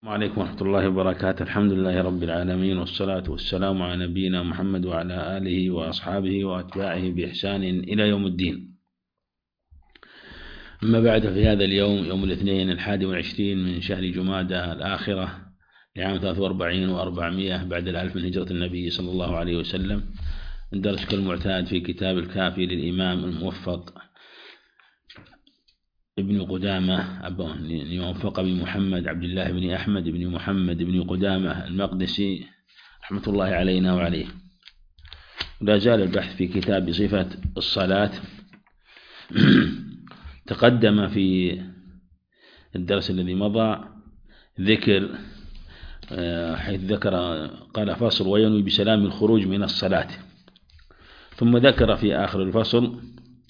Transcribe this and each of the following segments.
وعليكم ورحمة الله وبركاته. الحمد لله رب العالمين، والصلاة والسلام على نبينا محمد وعلى آله وأصحابه وأتباعه بإحسان إلى يوم الدين. أما بعد، في هذا اليوم يوم الاثنين 21 من شهر جمادى الآخرة لعام 43 و400 بعد الألف من هجرة النبي صلى الله عليه وسلم، الدرس كالمعتاد في كتاب الكافي للإمام الموفق ابن قدامة يوفق بمحمد عبد الله بن أحمد بن محمد بن قدامة المقدسي رحمة الله علينا وعليه. لا زال البحث في كتاب صفة الصلاة. تقدم في الدرس الذي مضى ذكر حيث ذكر قال فصل وينوي بسلام الخروج من الصلاة، ثم ذكر في آخر الفصل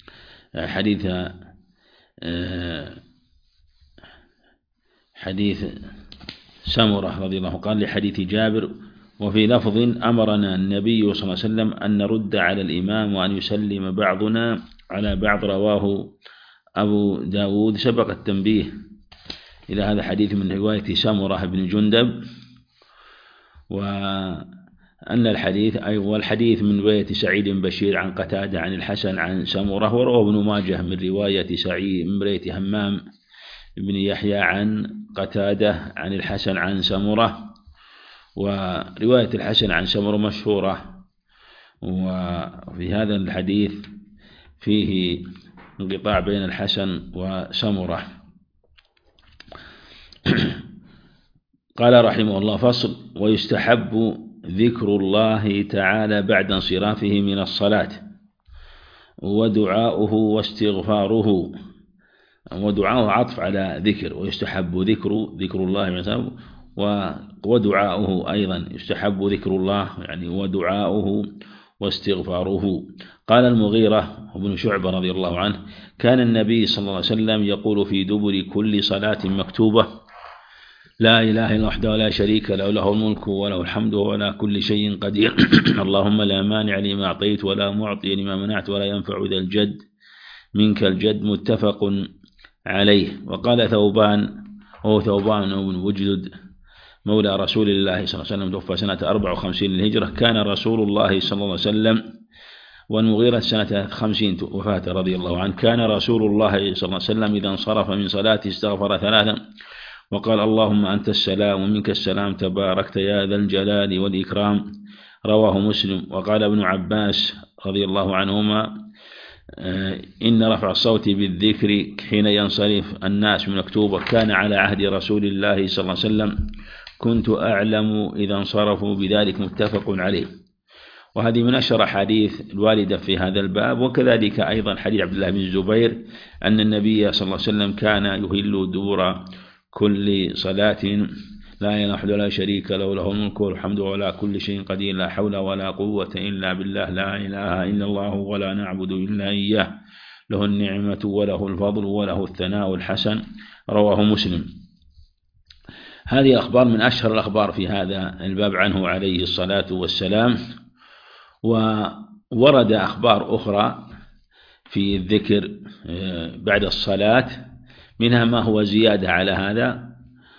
حديث سمرة رضي الله قال لحديث جابر: وفي لفظ أمرنا النبي صلى الله عليه وسلم أن نرد على الإمام وأن يسلم بعضنا على بعض. رواه أبو داود. سبق التنبيه إلى هذا الحديث من رواية سمرة بن جندب، وأن الحديث من رواية سعيد بن بشير عن قتادة عن الحسن عن سمرة، ورواه ابن ماجه من رواية سعيد من رواية همام بن يحيى عن قتادة عن الحسن عن سمرة. ورواية الحسن عن سمرة مشهورة، وفي هذا الحديث فيه انقطاع بين الحسن وسمرة. قال رحمه الله: فصل: ويستحب ذكر الله تعالى بعد انصرافه من الصلاة، ودعاؤه واستغفاره. ودعاؤه عطف على ذكر، ويستحب ذكر الله، ودعاؤه أيضا يستحب ذكر الله يعني ودعاؤه واستغفاره. قال المغيرة بن شعبة رضي الله عنه: كان النبي صلى الله عليه وسلم يقول في دبر كل صلاة مكتوبة: لا إله إلا وحده ولا شريك له، له الملك وله الحمد ولا كل شيء قدير. اللهم لا مانع لما أعطيت ولا معطي لما منعت ولا ينفع ذا الجد منك الجد. متفق عليه. وقال ثوبان، وهو ثوبان بن وجدد مولى رسول الله صلى الله عليه وسلم، توفى سنة 54 للهجرة: كان رسول الله صلى الله عليه وسلم، والمغيرة سنة 50 وفاته رضي الله عنه، كان رسول الله صلى الله عليه وسلم إذا انصرف من صلاته استغفر ثلاثا وقال: اللهم أنت السلام ومنك السلام تباركت يا ذا الجلال والإكرام. رواه مسلم. وقال ابن عباس رضي الله عنهما: إن رفع الصوت بالذكر حين ينصرف الناس من مكتوبة كان على عهد رسول الله صلى الله عليه وسلم، كنت أعلم إذا انصرفوا بذلك. متفق عليه. وهذه من أشهر حديث الواردة في هذا الباب. وكذلك أيضا حديث عبد الله بن الزبير أن النبي صلى الله عليه وسلم كان يهل دبر كل صلاة: لا إله إلا ولا شريك له، له الملك والحمد ولا كل شيء قدير، لا حول ولا قوة إلا بالله، لا إله إلا الله ولا نعبد إلا إياه، له النعمة وله الفضل وله الثناء الحسن. رواه مسلم. هذه أخبار من أشهر الأخبار في هذا الباب عنه عليه الصلاة والسلام. وورد أخبار أخرى في الذكر بعد الصلاة، منها ما هو زيادة على هذا،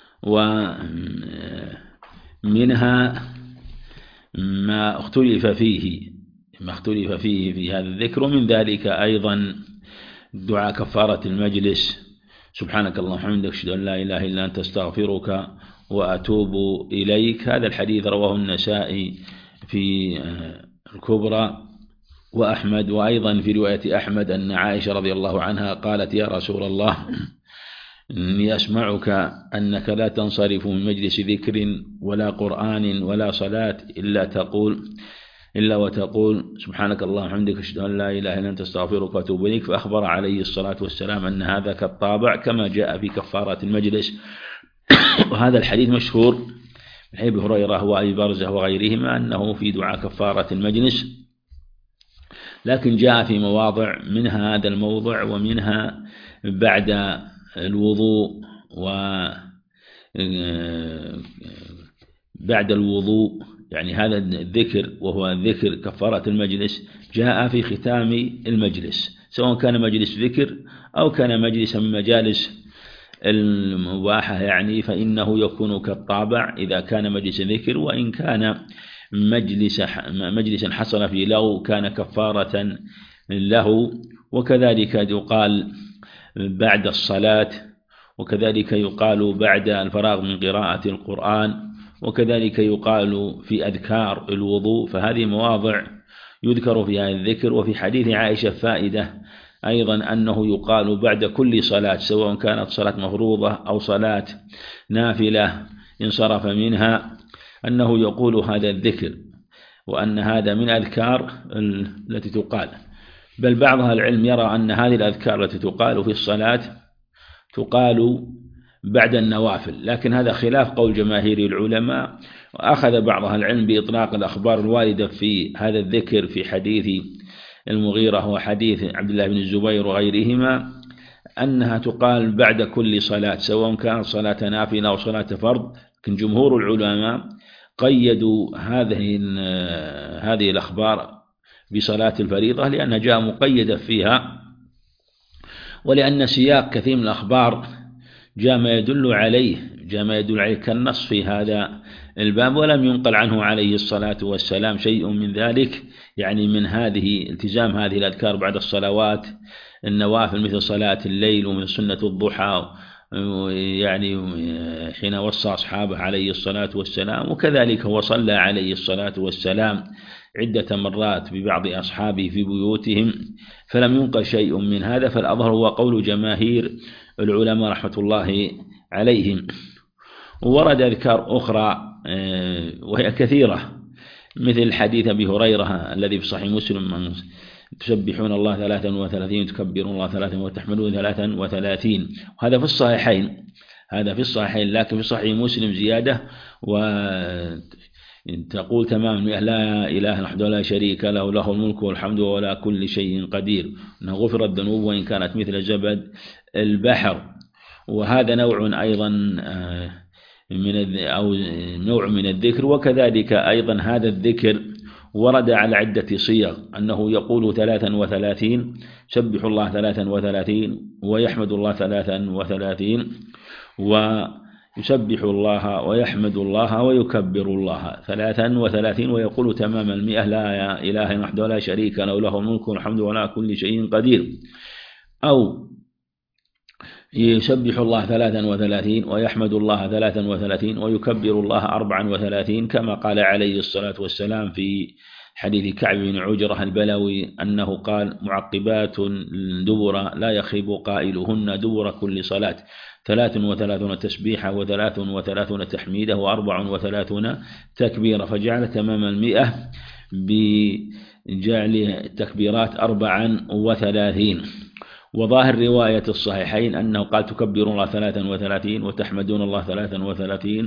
ومنها ما اختلف فيه في هذا الذكر. ومن ذلك أيضا دعاء كفارة المجلس: سبحانك اللهم وبحمدك أشهد أن لا إله إلا أنت أستغفرك وأتوب إليك. هذا الحديث رواه النسائي في الكبرى وأحمد. وأيضا في رواية أحمد أن عائشة رضي الله عنها قالت: يا رسول الله، إني أسمعك أنك لا تنصرف من مجلس ذكر ولا قرآن ولا صلاة إلا وتقول سبحانك اللهم وبحمدك أشهد أن لا إله إلا أنت أستغفرك وأتوب إليك. فأخبر عليه الصلاة والسلام أن هذا كالطابع كما جاء في كفارة المجلس. وهذا الحديث مشهور من أبي هريرة وأبي برزة وغيرهما أنه في دعاء كفارة المجلس، لكن جاء في مواضع، منها هذا الموضع، ومنها بعد الوضوء بعد الوضوء، يعني هذا الذكر وهو ذكر كفارة المجلس جاء في ختام المجلس، سواء كان مجلس ذكر أو كان مجلس من مجالس المباحة يعني فإنه يكون كالطابع إذا كان مجلس ذكر، وإن كان مجلسا حصل فيه لغو كان كفارة له. وكذلك يقال بعد الصلاة، وكذلك يقال بعد الفراغ من قراءة القرآن، وكذلك يقال في أذكار الوضوء. فهذه مواضع يذكر فيها الذكر. وفي حديث عائشة فائدة أيضا أنه يقال بعد كل صلاة سواء كانت صلاة مفروضة أو صلاة نافلة انصرف منها أنه يقول هذا الذكر، وأن هذا من أذكار التي تقال. بل بعض أهل العلم يرى أن هذه الأذكار التي تقال في الصلاة تقال بعد النوافل، لكن هذا خلاف قول جماهير العلماء. وأخذ بعض أهل العلم بإطلاق الأخبار الواردة في هذا الذكر في حديث المغيرة وحديث عبد الله بن الزبير وغيرهما أنها تقال بعد كل صلاة سواء كانت صلاة نافلة أو صلاة فرض. لكن جمهور العلماء قيدوا هذه الأخبار بصلاة الفريضة لأنها جاء مقيدة فيها، ولأن سياق كثير من الأخبار جاء ما يدل عليه كالنص في هذا الباب، ولم ينقل عنه عليه الصلاة والسلام شيء من ذلك، يعني من التزام هذه الأذكار بعد الصلوات النوافل مثل صلاة الليل ومن سنة الضحى، يعني حين وصى أصحابه عليه الصلاة والسلام. وكذلك هو صلى عليه الصلاة والسلام عدة مرات ببعض أصحابه في بيوتهم، فلم ينقل شيء من هذا. فالأظهر هو قول جماهير العلماء رحمة الله عليهم. ورد أذكار أخرى وهي كثيرة مثل حديث أبي هريرة الذي في صحيح مسلم من تسبحون الله 33 تكبرون الله 33 وتحمدون 33. وهذا في الصحيحين، لكن في صحيح مسلم زيادة تقول تمام لا إله وحده لا شريك له له الملك والحمد ولا كل شيء قدير، أنه غفر الذنوب وإن كانت مثل زبد البحر. وهذا نوع أيضا نوع من الذكر. وكذلك أيضا هذا الذكر ورد على عدة صيغ أنه يقول 33 سبح الله 33 ويحمد الله 33 ويسبح الله ويحمد الله ويكبر الله 33 ويقول تمام 100 لا إله وحده لا شريك له له الملك والحمد ولا كل شيء قدير. أو يسبح الله 33 ويحمد الله 33 ويكبر الله 34 كما قال عليه الصلاة والسلام في حديث كعب بن عجرة البلوي أنه قال معقبات دبر لا يخيب قائلهن دبر كل صلاة 33 تسبيحة و33 تحميدة و34 تكبيرة، فجعل تمام 100 بجعل التكبيرات 34. وظاهر رواية الصحيحين أنه قال تكبرون الله 33 وتحمدون الله 33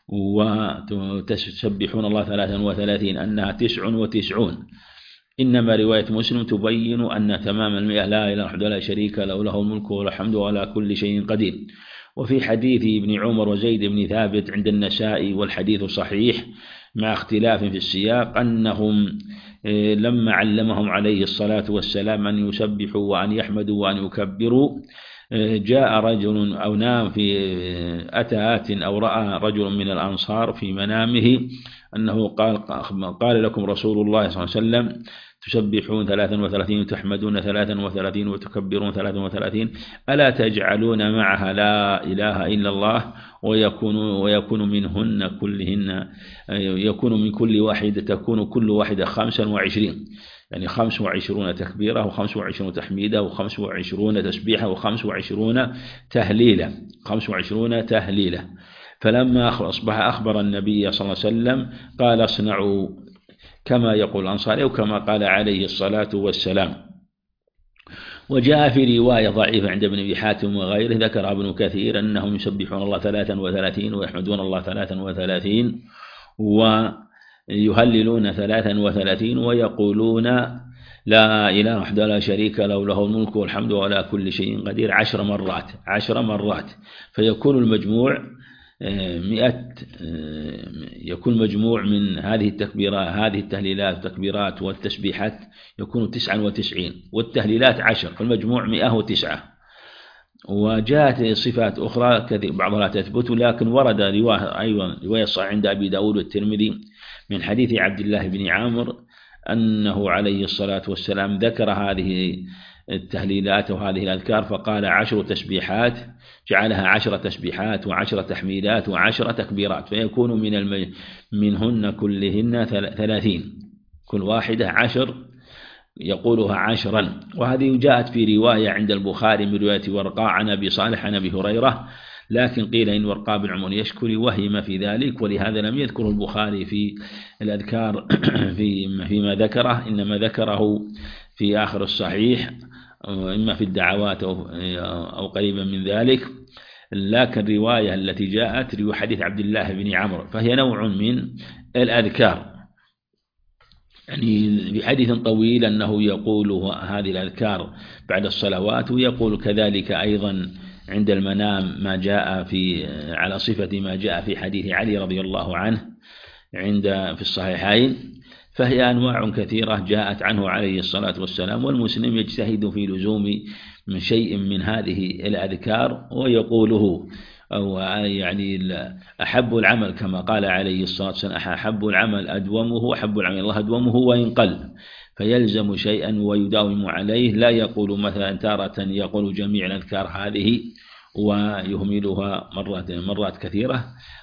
وتسبحون الله 33 أنها 99. إنما رواية مسلم تبين أن تمام 100 لا إله وحده لا شريك له له الملك وله الحمد ولا كل شيء قدير. وفي حديث ابن عمر وزيد بن ثابت عند النسائي والحديث صحيح مع اختلاف في السياق أنهم لما علمهم عليه الصلاة والسلام أن يسبحوا وأن يحمدوا وأن يكبروا جاء رجل أو نام في أتى أو رأى رجل من الأنصار في منامه أنه قال لكم رسول الله صلى الله عليه وسلم تسبحون 33 وتحمدون 33 وتكبرون 33 ألا تجعلون معها لا إله إلا الله ويكون منهن كلهن يكون من كل واحدة تكون كل واحدة 25 يعني 25 تكبيرة و25 تحميدة و25 تسبيحة و25 تهليلة 25 تهليلة. فلما أصبح أخبر النبي صلى الله عليه وسلم قال اصنعوا كما يقول الأنصاري وكما قال عليه الصلاة والسلام. وجاء في رواية ضعيفة عند ابن أبي حاتم وغيره ذكر ابن كثير أنهم يسبحون الله 33 ويحمدون الله 33 ويهللون 33 ويقولون لا إله وحده لا شريك له له الملك والحمد ولا كل شيء قدير 10 مرات فيكون المجموع 100. يكون مجموع من هذه التكبيرات هذه التهليلات والتكبيرات والتسبيحات يكون 99 والتهليلات 10 فالمجموع 109. وجاءت صفات أخرى كثير بعضها لا تثبت، لكن ورد رواية أيضا رواية صحيحة عند أبي داود والترمذي من حديث عبد الله بن عامر أنه عليه الصلاة والسلام ذكر هذه التهليلات وهذه الأذكار فقال 10 تسبيحات، جعلها 10 تسبيحات و10 تحميدات و10 تكبيرات، فيكون منهن كلهن 30، كل واحدة 10 يقولها 10. وهذه جاءت في رواية عند البخاري من رواية ورقاء عن أبي صالح عن أبي هريرة، لكن قيل إن ورقاء بن عمر يشكري وهم في ذلك، ولهذا لم يذكر البخاري في الأذكار فيما ذكره، إنما ذكره في آخر الصحيح إما في الدعوات أو قريبا من ذلك. لكن الرواية التي جاءت رواية حديث عبد الله بن عمرو فهي نوع من الأذكار، يعني بحديث طويل أنه يقول هذه الأذكار بعد الصلوات، ويقول كذلك أيضا عند المنام ما جاء على صفة ما جاء في حديث علي رضي الله عنه في الصحيحين. فهي أنواع كثيرة جاءت عنه عليه الصلاة والسلام، والمسلم يجتهد في لزوم من شيء من هذه الأذكار ويقوله، أو يعني أحب العمل كما قال عليه الصلاة والسلام أحب العمل أدومه، أحب العمل الله أدومه وإن قل، فيلزم شيئا ويداوم عليه، لا يقول مثلا تارة يقول جميع الأذكار هذه ويهملها مرات كثيرة.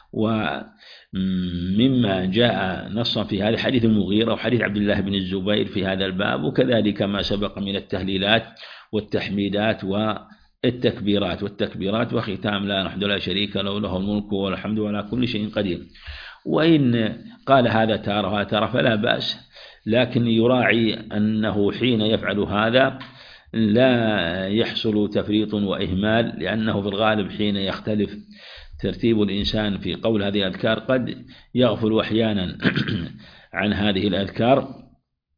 ومما جاء نصا في هذا حديث المغيرة وحديث عبد الله بن الزبير في هذا الباب، وكذلك ما سبق من التهليلات والتحميدات والتكبيرات وختام لا نحد لا شريك له له الملك والحمد ولا كل شيء قدير. وإن قال هذا تارة وهذا تارة فلا بأس، لكن يراعي أنه حين يفعل هذا لا يحصل تفريط وإهمال، لأنه في الغالب حين يختلف ترتيب الإنسان في قول هذه الأذكار قد يغفل أحيانا عن هذه الأذكار.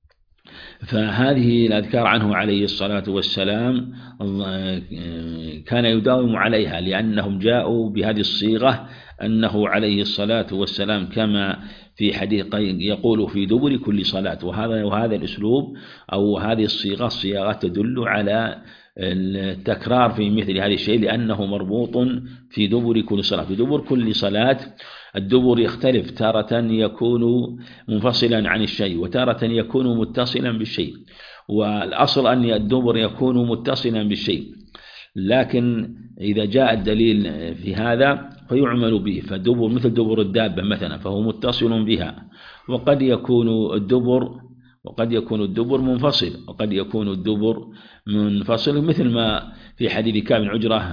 فهذه الأذكار عنه عليه الصلاة والسلام كان يداوم عليها، لأنهم جاءوا بهذه الصيغة أنه عليه الصلاة والسلام كما في حديث يقول في دبر كل صلاة، وهذا الأسلوب أو هذه الصيغة تدل على التكرار في مثل هذا الشيء، لأنه مربوط في دبر كل صلاة. في دبر كل صلاة الدبر يختلف، تارة يكون منفصلا عن الشيء وتارة يكون متصلا بالشيء، والأصل أن الدبر يكون متصلا بالشيء، لكن إذا جاء الدليل في هذا فيعمل به. فالدبر مثل دبر الدابة مثلا فهو متصل بها، وقد يكون الدبر منفصل وقد يكون الدبر منفصل، مثل ما في حديث كعب بن عجرة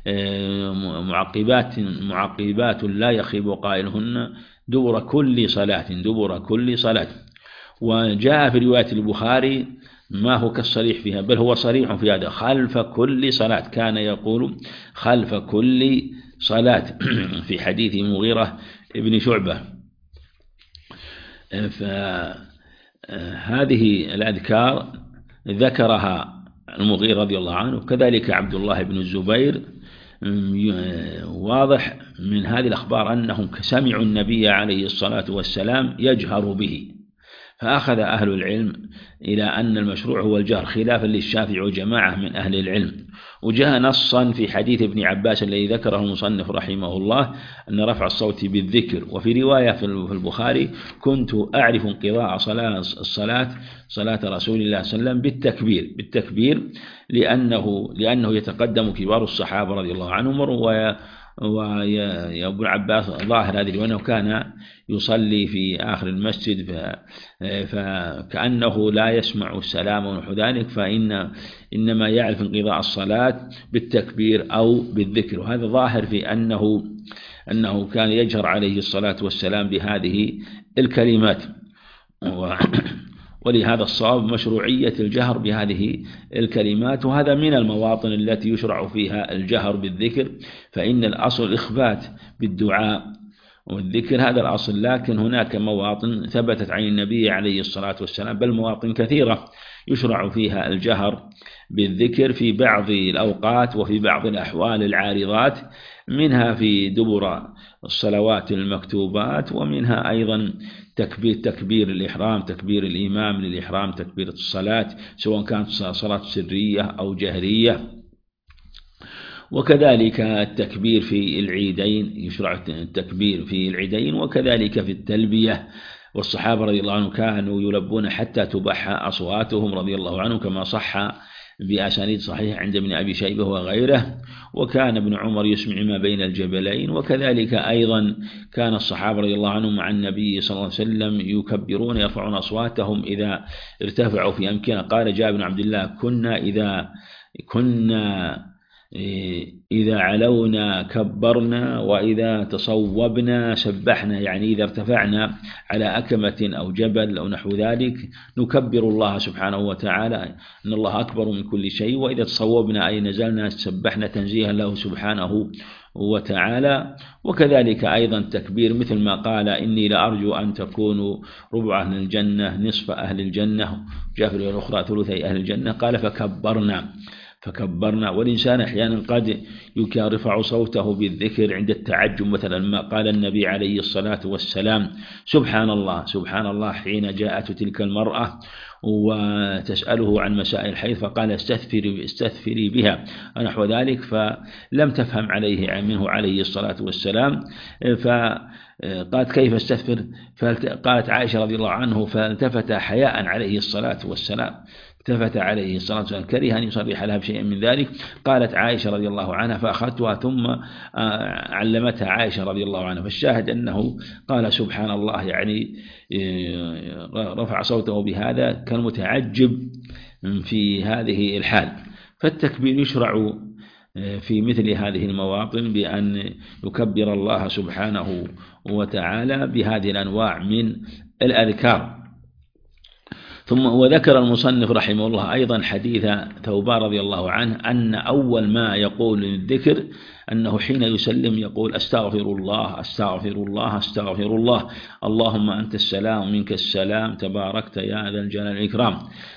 معقبات لا يخيب قائلهن دبر كل صلاة. وجاء في رواية البخاري ما هو كالصريح فيها، بل هو صريح في هذا خلف كل صلاة، كان يقول خلف كل صلاة في حديث مغيرة ابن شعبة. فهذه الأذكار ذكرها المغيرة رضي الله عنه، كذلك عبد الله بن الزبير. واضح من هذه الأخبار أنهم سمعوا النبي عليه الصلاة والسلام يجهر به، فأخذ أهل العلم إلى أن المشروع هو الجهر، خلافا للشافعي وجماعة من أهل العلم. وجاء نصا في حديث ابن عباس الذي ذكره المصنف رحمه الله أن رفع الصوت بالذكر. وفي رواية في البخاري كنت أعرف انقضاء صلاة رسول الله صلى الله عليه وسلم بالتكبير لأنه يتقدم كبار الصحابة رضي الله عنهم. وابن عباس ظاهر هذه وأنه كان يصلي في آخر المسجد فكأنه لا يسمع السلام ونحو ذلك، إنما يعرف انقضاء الصلاة بالتكبير أو بالذكر. وهذا ظاهر في أنه كان يجهر عليه الصلاة والسلام بهذه الكلمات، ولهذا الصواب مشروعية الجهر بهذه الكلمات. وهذا من المواطن التي يشرع فيها الجهر بالذكر، فإن الأصل الإخبات بالدعاء والذكر، هذا الأصل. لكن هناك مواطن ثبتت عن النبي عليه الصلاة والسلام، بل مواطن كثيرة يشرع فيها الجهر بالذكر في بعض الأوقات وفي بعض الأحوال العارضات، منها في دبر الصلوات المكتوبات، ومنها أيضا تكبير الإحرام، تكبير الإمام للإحرام، تكبيرة الصلاة سواء كانت صلاة سرية أو جهرية. وكذلك التكبير في العيدين، يشرع التكبير في العيدين، وكذلك في التلبية. والصحابة رضي الله عنهم كانوا يلبون حتى تبح أصواتهم رضي الله عنهم، كما صح بأسانيد صحيح عند ابن أبي شيبة وغيره. وكان ابن عمر يسمع ما بين الجبلين. وكذلك أيضا كان الصحابة رضي الله عنهم مع النبي صلى الله عليه وسلم يكبرون يرفعون أصواتهم إذا ارتفعوا في أمكنة. قال جابر بن عبد الله: كنا إذا علونا كبرنا وإذا تصوبنا سبحنا، يعني إذا ارتفعنا على أكمة أو جبل أو نحو ذلك نكبر الله سبحانه وتعالى، إن الله أكبر من كل شيء. وإذا تصوبنا أي نزلنا سبحنا تنزيها له سبحانه وتعالى. وكذلك أيضا تكبير مثل ما قال: إني لأرجو أن تكونوا ربع أهل الجنة نصف أهل الجنة، جاء في الأخرى ثلثي أهل الجنة. قال فكبرنا. والإنسان أحيانا قد يرفع صوته بالذكر عند التعجب، مثلا ما قال النبي عليه الصلاة والسلام: سبحان الله سبحان الله، حين جاءت تلك المرأة وتسأله عن مسائل الحيض فقال: استثفري بها نحو ذلك، فلم تفهم عليه منه عليه الصلاة والسلام، فقالت: كيف استثفر؟ فقالت عائشة رضي الله عنه: فالتفت حياء عليه الصلاة والسلام، التفت عليه الصلاة والسلام، كره أن يصرح لها بشيء من ذلك. قالت عائشة رضي الله عنها: فأخذتها ثم علمتها عائشة رضي الله عنها. فالشاهد أنه قال سبحان الله، يعني رفع صوته بهذا كالمتعجب في هذه الحال. فالتكبير يشرع في مثل هذه المواطن بأن يكبر الله سبحانه وتعالى بهذه الأنواع من الأذكار. ثم وذكر المصنف رحمه الله أيضا حديث ثوبان رضي الله عنه أن أول ما يقول الذكر أنه حين يسلم يقول: أستغفر الله أستغفر الله أستغفر الله، اللهم أنت السلام منك السلام تباركت يا ذا الجلال والإكرام.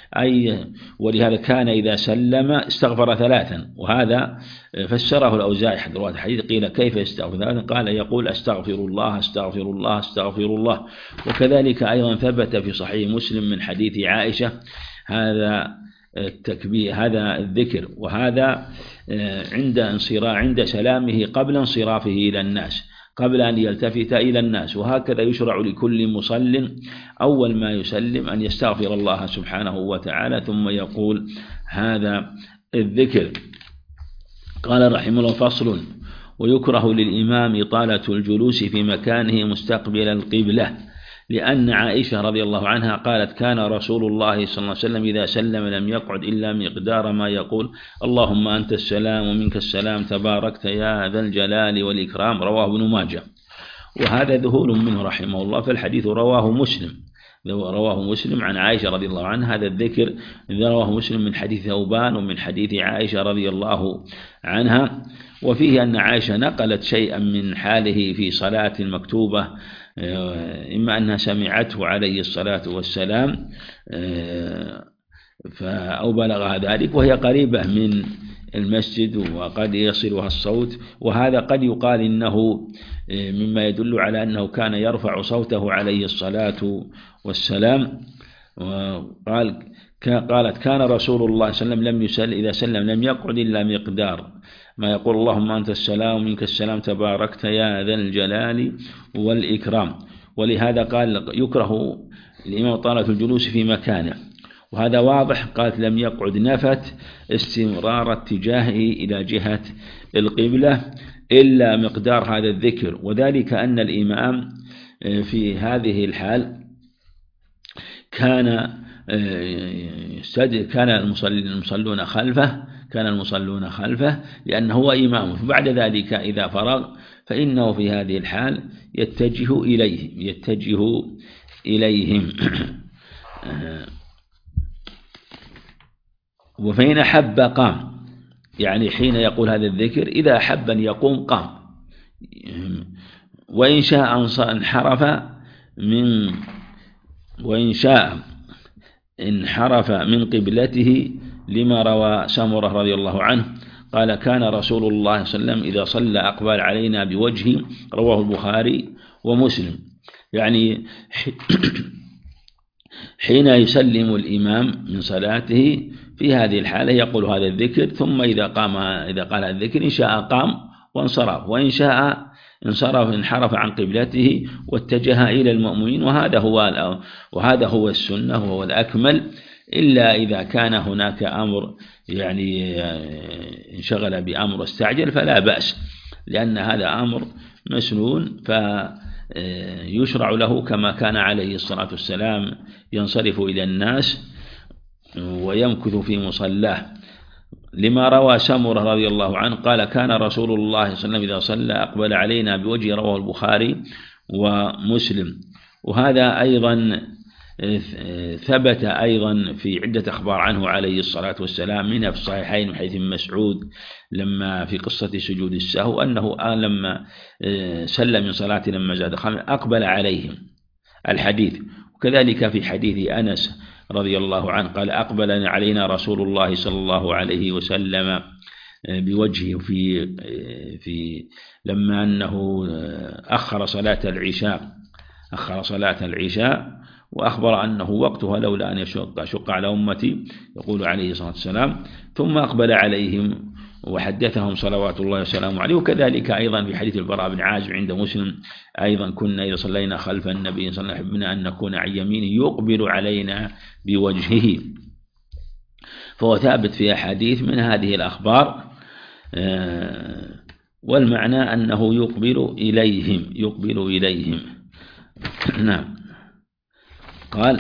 ولهذا كان إذا سلم استغفر ثلاثا، وهذا فسره الأوزاعي حد رواة الحديث. قيل: كيف يستغفر ثلاثا؟ قال: يقول: أستغفر الله أستغفر الله أستغفر الله. وكذلك أيضا ثبت في صحيح مسلم من حديث عائشة هذا التكبير، هذا الذكر، وهذا عند سلامه قبل انصرافه إلى الناس، قبل أن يلتفت إلى الناس. وهكذا يشرع لكل مصل أول ما يسلم أن يستغفر الله سبحانه وتعالى ثم يقول هذا الذكر. قال رحمه الله: فصل: ويكره للإمام إطالة الجلوس في مكانه مستقبل القبلة، لأن عائشة رضي الله عنها قالت: كان رسول الله صلى الله عليه وسلم إذا سلم لم يقعد إلا مقدار ما يقول: اللهم أنت السلام ومنك السلام تباركت يا ذا الجلال والإكرام. رواه ابن ماجه. وهذا ذهول منه رحمه الله، فالحديث رواه مسلم عن عائشة رضي الله عنها. هذا الذكر رواه مسلم من حديث ثوبان ومن حديث عائشة رضي الله عنها. وفيه أن عائشة نقلت شيئا من حاله في صلاة مكتوبة، إما أنها سمعته عليه الصلاة والسلام أو بلغها ذلك، وهي قريبة من المسجد وقد يصلها الصوت. وهذا قد يقال إنه مما يدل على أنه كان يرفع صوته عليه الصلاة والسلام. قالت: كان رسول الله صلى الله عليه وسلم إذا سلم لم يقعد إلا مقدار ما يقول: اللهم أنت السلام ومنك السلام تباركت يا ذا الجلال والإكرام. ولهذا قال: يكره الإمام طالة الجلوس في مكانه، وهذا واضح. قالت: لم يقعد، نفت استمرار اتجاهه إلى جهة القبلة إلا مقدار هذا الذكر. وذلك أن الإمام في هذه الحال كان المصلون خلفه لأنه هو إمامه. فبعد ذلك إذا فرغ فإنه في هذه الحال يتجه إليهم. وفإن أحب قام، يعني حين يقول هذا الذكر إذا أحب أن يقوم قام، وإن شاء انحرف من قبلته، لما روى سمرة رضي الله عنه قال: كان رسول الله صلى الله عليه وسلم إذا صلى أقبل علينا بوجهه. رواه البخاري ومسلم. يعني حين يسلم الإمام من صلاته في هذه الحالة يقول هذا الذكر، ثم إذا قال الذكر إن شاء قام وانصرف، وإن شاء انحرف عن قبلته واتجه إلى المؤمنين، وهذا هو السنة وهو الأكمل، إلا إذا كان هناك أمر يعني انشغل بأمر واستعجل فلا بأس، لأن هذا أمر مسنون، فيشرع له كما كان عليه الصلاة والسلام ينصرف إلى الناس ويمكث في مصلاه، لما روى سمرة رضي الله عنه قال كان رسول الله صلى الله عليه وسلم إذا صلى أقبل علينا بوجهه، رواه البخاري ومسلم. وهذا أيضا ثبت أيضا في عدة أخبار عنه عليه الصلاة والسلام، منها في الصحيحين من حديث مسعود لما في قصة سجود السهو أنه لما سلم من صلاة لما زاد خامس أقبل عليهم الحديث. وكذلك في حديث أنس رضي الله عنه قال أقبل علينا رسول الله صلى الله عليه وسلم بوجهه في لما أنه أخر صلاة العشاء وأخبر أنه وقتها لولا أن يشق على أمتي، يقول عليه الصلاة والسلام، ثم أقبل عليهم وحدثهم صلوات الله وسلامه عليه. وكذلك أيضا في حديث البراء بن عازب عند مسلم أيضا كنا إذا صلينا خلف النبي صلى الله عليه وسلم حبنا أن نكون عن يمينه يقبل علينا بوجهه. فهو ثابت في أحاديث من هذه الأخبار، والمعنى أنه يقبل إليهم. نعم. قال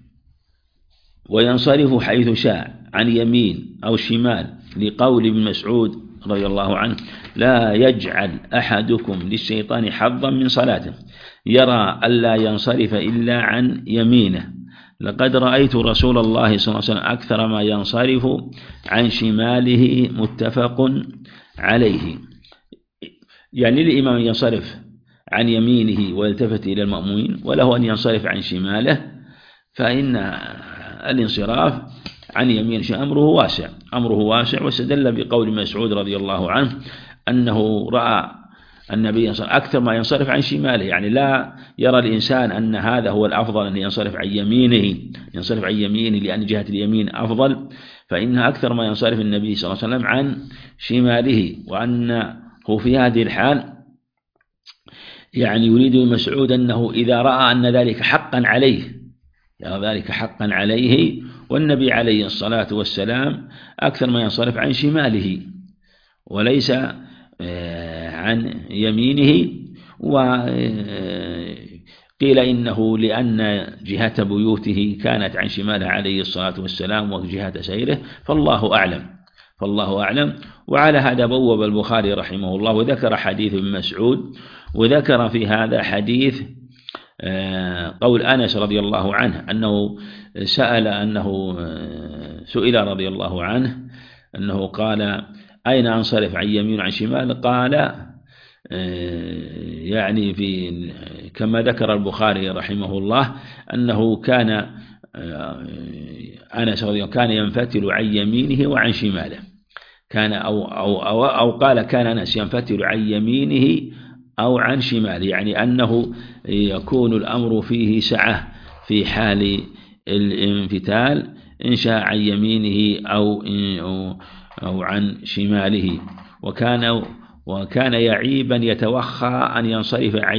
وينصرف حيث شاء عن يمين أو شمال، لقول ابن مسعود رضي الله عنه لا يجعل أحدكم للشيطان حظا من صلاته يرى ألا ينصرف إلا عن يمينه، لقد رأيت رسول الله صلى الله عليه وسلم أكثر ما ينصرف عن شماله، متفق عليه. يعني الإمام ينصرف عن يمينه ويلتفت إلى المأمومين، وله أن ينصرف عن شماله، فإن الانصراف عن يمين أمره واسع. واستدل بقول مسعود رضي الله عنه أنه رأى النبي أكثر ما ينصرف عن شماله، يعني لا يرى الإنسان أن هذا هو الأفضل أن ينصرف عن يمينه لأن جهة اليمين أفضل، فإنها أكثر ما ينصرف النبي صلى الله عليه وسلم عن شماله، وأنه في هذه الحال يعني يريد مسعود أنه إذا رأى أن ذلك حقا عليه والنبي عليه الصلاة والسلام أكثر ما ينصرف عن شماله وليس عن يمينه. وقيل إنه لأن جهة بيوته كانت عن شماله عليه الصلاة والسلام وجهة سيره، فالله أعلم. وعلى هذا بوب البخاري رحمه الله وذكر حديث ابن مسعود، وذكر في هذا حديث قول أنس رضي الله عنه أنه سئل رضي الله عنه أنه قال أين أنصرف عن يمين وعن شمال؟ قال يعني كما ذكر البخاري رحمه الله أنه كان أنس رضي الله كان ينفتل عن يمينه وعن شماله، أو قال كان أنس ينفتل عن يمينه أو عن شماله، يعني أنه يكون الأمر فيه سعة في حال الانفتال إن شاء عن يمينه أو عن شماله. وكان يعيبا يتوخى أن ينصرف عن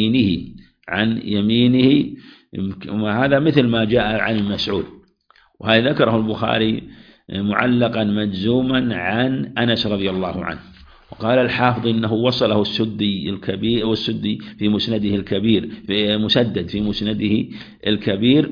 يمينه، وهذا مثل ما جاء عن مسعود، وهذا ذكره البخاري معلقا مجزوما عن أنس رضي الله عنه. وقال الحافظ إنه وصله السدي الكبير، والسدي في مسنده الكبير، في مسدد في مسنده الكبير.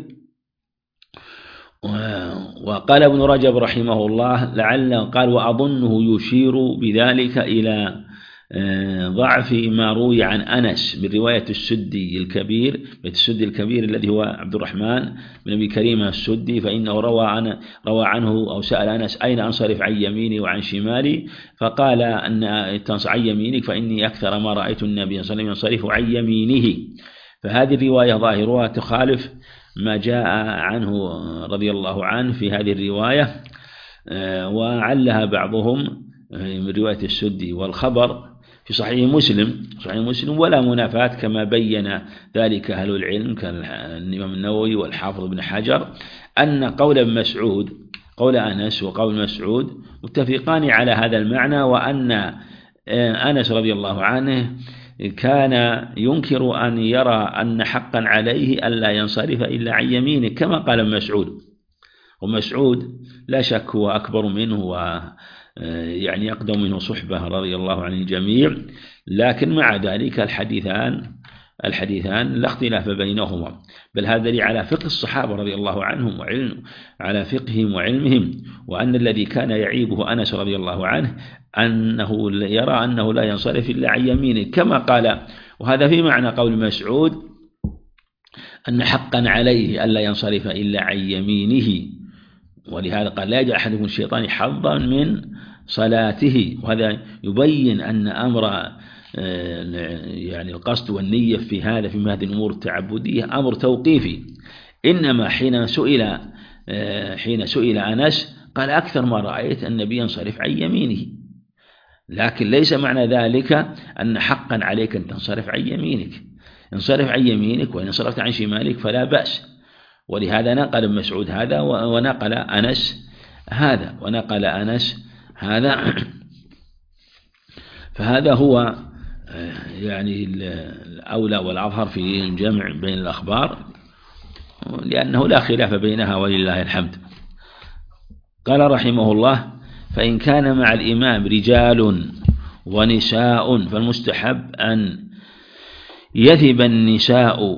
وقال ابن رجب رحمه الله لعله قال وأظنه يشير بذلك إلى ضعف ما روي عن أنس من رواية السدي الكبير الذي هو عبد الرحمن بن أبي كريم السدي، فإنه روى عنه أو سأل أنس أين أنصرف عن يميني وعن شمالي، فقال أن تنصرف عن يمينك فإني أكثر ما رأيت النبي صلى الله عليه وسلم ينصرف عن يمينه. فهذه الرواية ظاهرها تخالف ما جاء عنه رضي الله عنه في هذه الرواية، وعلها بعضهم من رواية السدي، والخبر في صحيح مسلم ولا منافاة كما بين ذلك أهل العلم كالإمام النووي والحافظ بن حجر أن قول ابن مسعود قول أنس وقول مسعود متفقان على هذا المعنى، وأن أنس رضي الله عنه كان ينكر أن يرى أن حقا عليه ألا ينصرف إلا عن يمينه كما قال ابن مسعود. ومسعود لا شك هو أكبر منه ويعني أقدم منه صحبة رضي الله عن الجميع، لكن مع ذلك الحديثان لا اختلاف بينهما، بل هذا دليل على فقه الصحابة رضي الله عنهم وعلم على فقههم وعلمهم، وأن الذي كان يعيبه أنس رضي الله عنه أنه يرى أنه لا ينصرف إلا عن يمينه كما قال. وهذا في معنى قول مسعود أن حقا عليه ألا ينصرف إلا عن يمينه، ولهذا قال لا يجعل أحدكم الشيطان حظا من صلاته. وهذا يبين أن أمر يعني القصد والنية في هذه الأمور التعبدية أمر توقيفي، إنما حين سئل أنس قال أكثر ما رأيت النبي ينصرف عن يمينه، لكن ليس معنى ذلك أن حقا عليك أن تنصرف عن يمينك، انصرف عن يمينك وإن انصرفت عن شمالك فلا بأس. ولهذا نقل ابن مسعود هذا ونقل أنس هذا فهذا هو يعني الأولى والأظهر في الجمع بين الأخبار، لأنه لا خلاف بينها ولله الحمد. قال رحمه الله: فإن كان مع الإمام رجال ونساء فالمستحب أن يثب النساء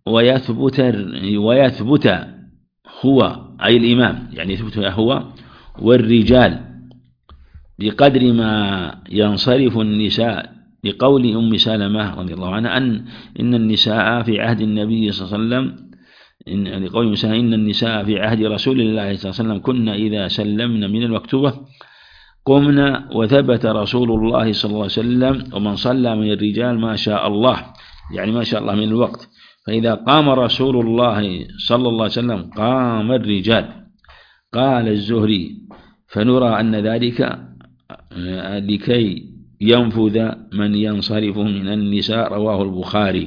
ويثبت هو أي الإمام، يعني يثبت هو والرجال بقدر ما ينصرف النساء، لقول أم سلمة رضي الله عنها إن النساء في عهد النبي صلى الله عليه وسلم لقول مسلمة إن النساء في عهد رسول الله صلى الله عليه وسلم كنا إذا سلمنا من المكتوبة قمنا وثبت رسول الله صلى الله عليه وسلم ومن صلى من الرجال ما شاء الله، يعني ما شاء الله من الوقت، فإذا قام رسول الله صلى الله عليه وسلم قام الرجال. قال الزهري: فنرى أن ذلك لكي ينفذ من ينصرف من النساء، رواه البخاري.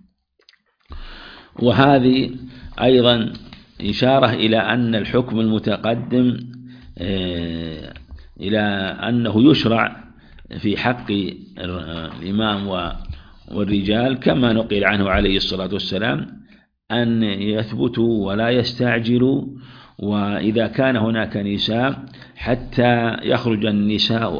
وهذه أيضا إشارة إلى أن الحكم المتقدم إلى أنه يشرع في حق الإمام والرجال كما نقل عنه عليه الصلاة والسلام أن يثبتوا ولا يستعجلوا، وإذا كان هناك نساء حتى يخرج النساء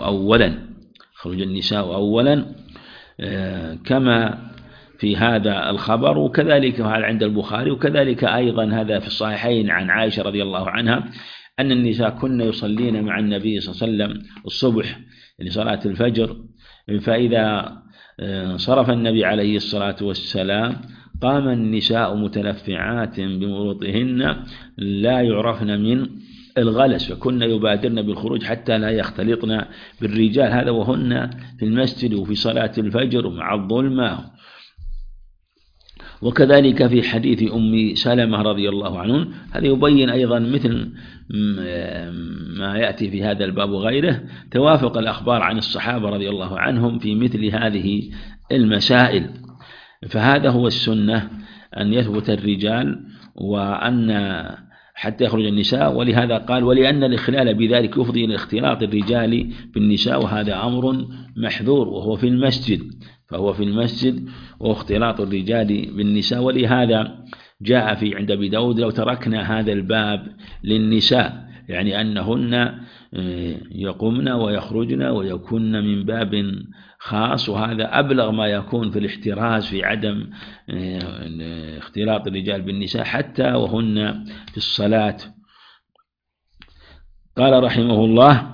أولا كما في هذا الخبر، وكذلك عند البخاري، وكذلك أيضا هذا في الصحيحين عن عائشة رضي الله عنها أن النساء كن يصلين مع النبي صلى الله عليه وسلم الصبح لصلاة الفجر، فإذا صرف النبي عليه الصلاة والسلام قام النساء متلفعات بمروطهن لا يعرفن من الغلس، فكن يبادرن بالخروج حتى لا يختلطن بالرجال، هذا وهن في المسجد وفي صلاة الفجر مع الظلمة. وكذلك في حديث أم سلمة رضي الله عنه، هذا يبين أيضا مثل ما يأتي في هذا الباب وغيره توافق الأخبار عن الصحابة رضي الله عنهم في مثل هذه المسائل. فهذا هو السنة أن يثبت الرجال وأن حتى يخرج النساء، ولهذا قال: ولأن الإخلال بذلك يفضي إلى اختلاط الرجال بالنساء، وهذا أمر محذور وهو في المسجد واختلاط الرجال بالنساء. ولهذا جاء في عند أبي داود: لو تركنا هذا الباب للنساء، يعني أنهن يقومن ويخرجن ويكون من باب خاص، وهذا أبلغ ما يكون في الاحتراز في عدم اختلاط الرجال بالنساء حتى وهن في الصلاة. قال رحمه الله: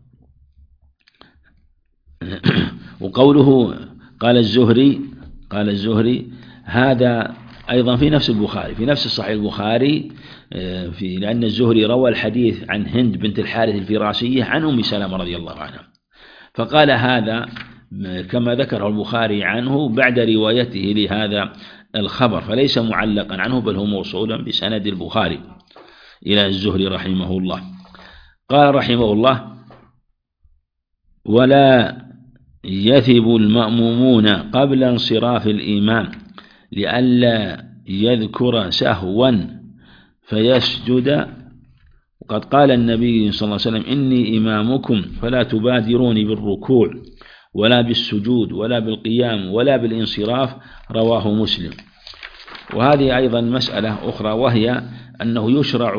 وقوله قال الزهري هذا أيضا في نفس البخاري، في نفس الصحيح البخاري، لأن الزهري روى الحديث عن هند بنت الحارث الفراسية عن أم سلمة رضي الله عنها، فقال هذا كما ذكره البخاري عنه بعد روايته لهذا الخبر، فليس معلقا عنه بل هو موصولا بسند البخاري إلى الزهري رحمه الله. قال رحمه الله: ولا يثب المأمومون قبل انصراف الإمام لئلا يذكر سهوا فيسجد. وقد قال النبي صلى الله عليه وسلم: إني إمامكم فلا تبادروني بالركوع ولا بالسجود ولا بالقيام ولا بالانصراف، رواه مسلم. وهذه أيضا مسألة أخرى، وهي أنه يشرع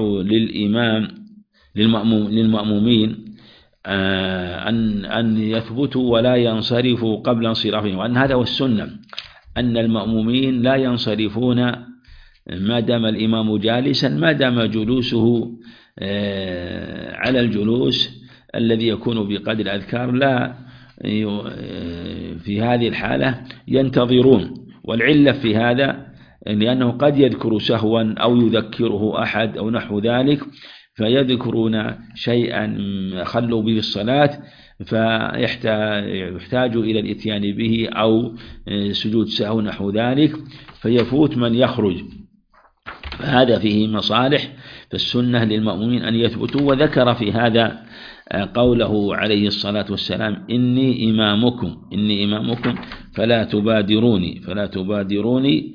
للمأمومين أن يثبتوا ولا ينصرفوا قبل انصرافهم، وأن هذا هو السنة، أن المأمومين لا ينصرفون ما دام الإمام جالسا، ما دام جلوسه على الجلوس الذي يكون بقدر الأذكار، لا في هذه الحالة ينتظرون. والعلة في هذا لأنه قد يذكر سهوا أو يذكره أحد أو نحو ذلك، فيذكرون شيئا خلوا به الصلاة فيحتاج إلى الإتيان به أو سجود سهو نحو ذلك، فيفوت من يخرج، فهذا فيه مصالح. فالسنة للمأمومين أن يثبتوا. وذكر في هذا قوله عليه الصلاة والسلام: إني إمامكم فلا تبادروني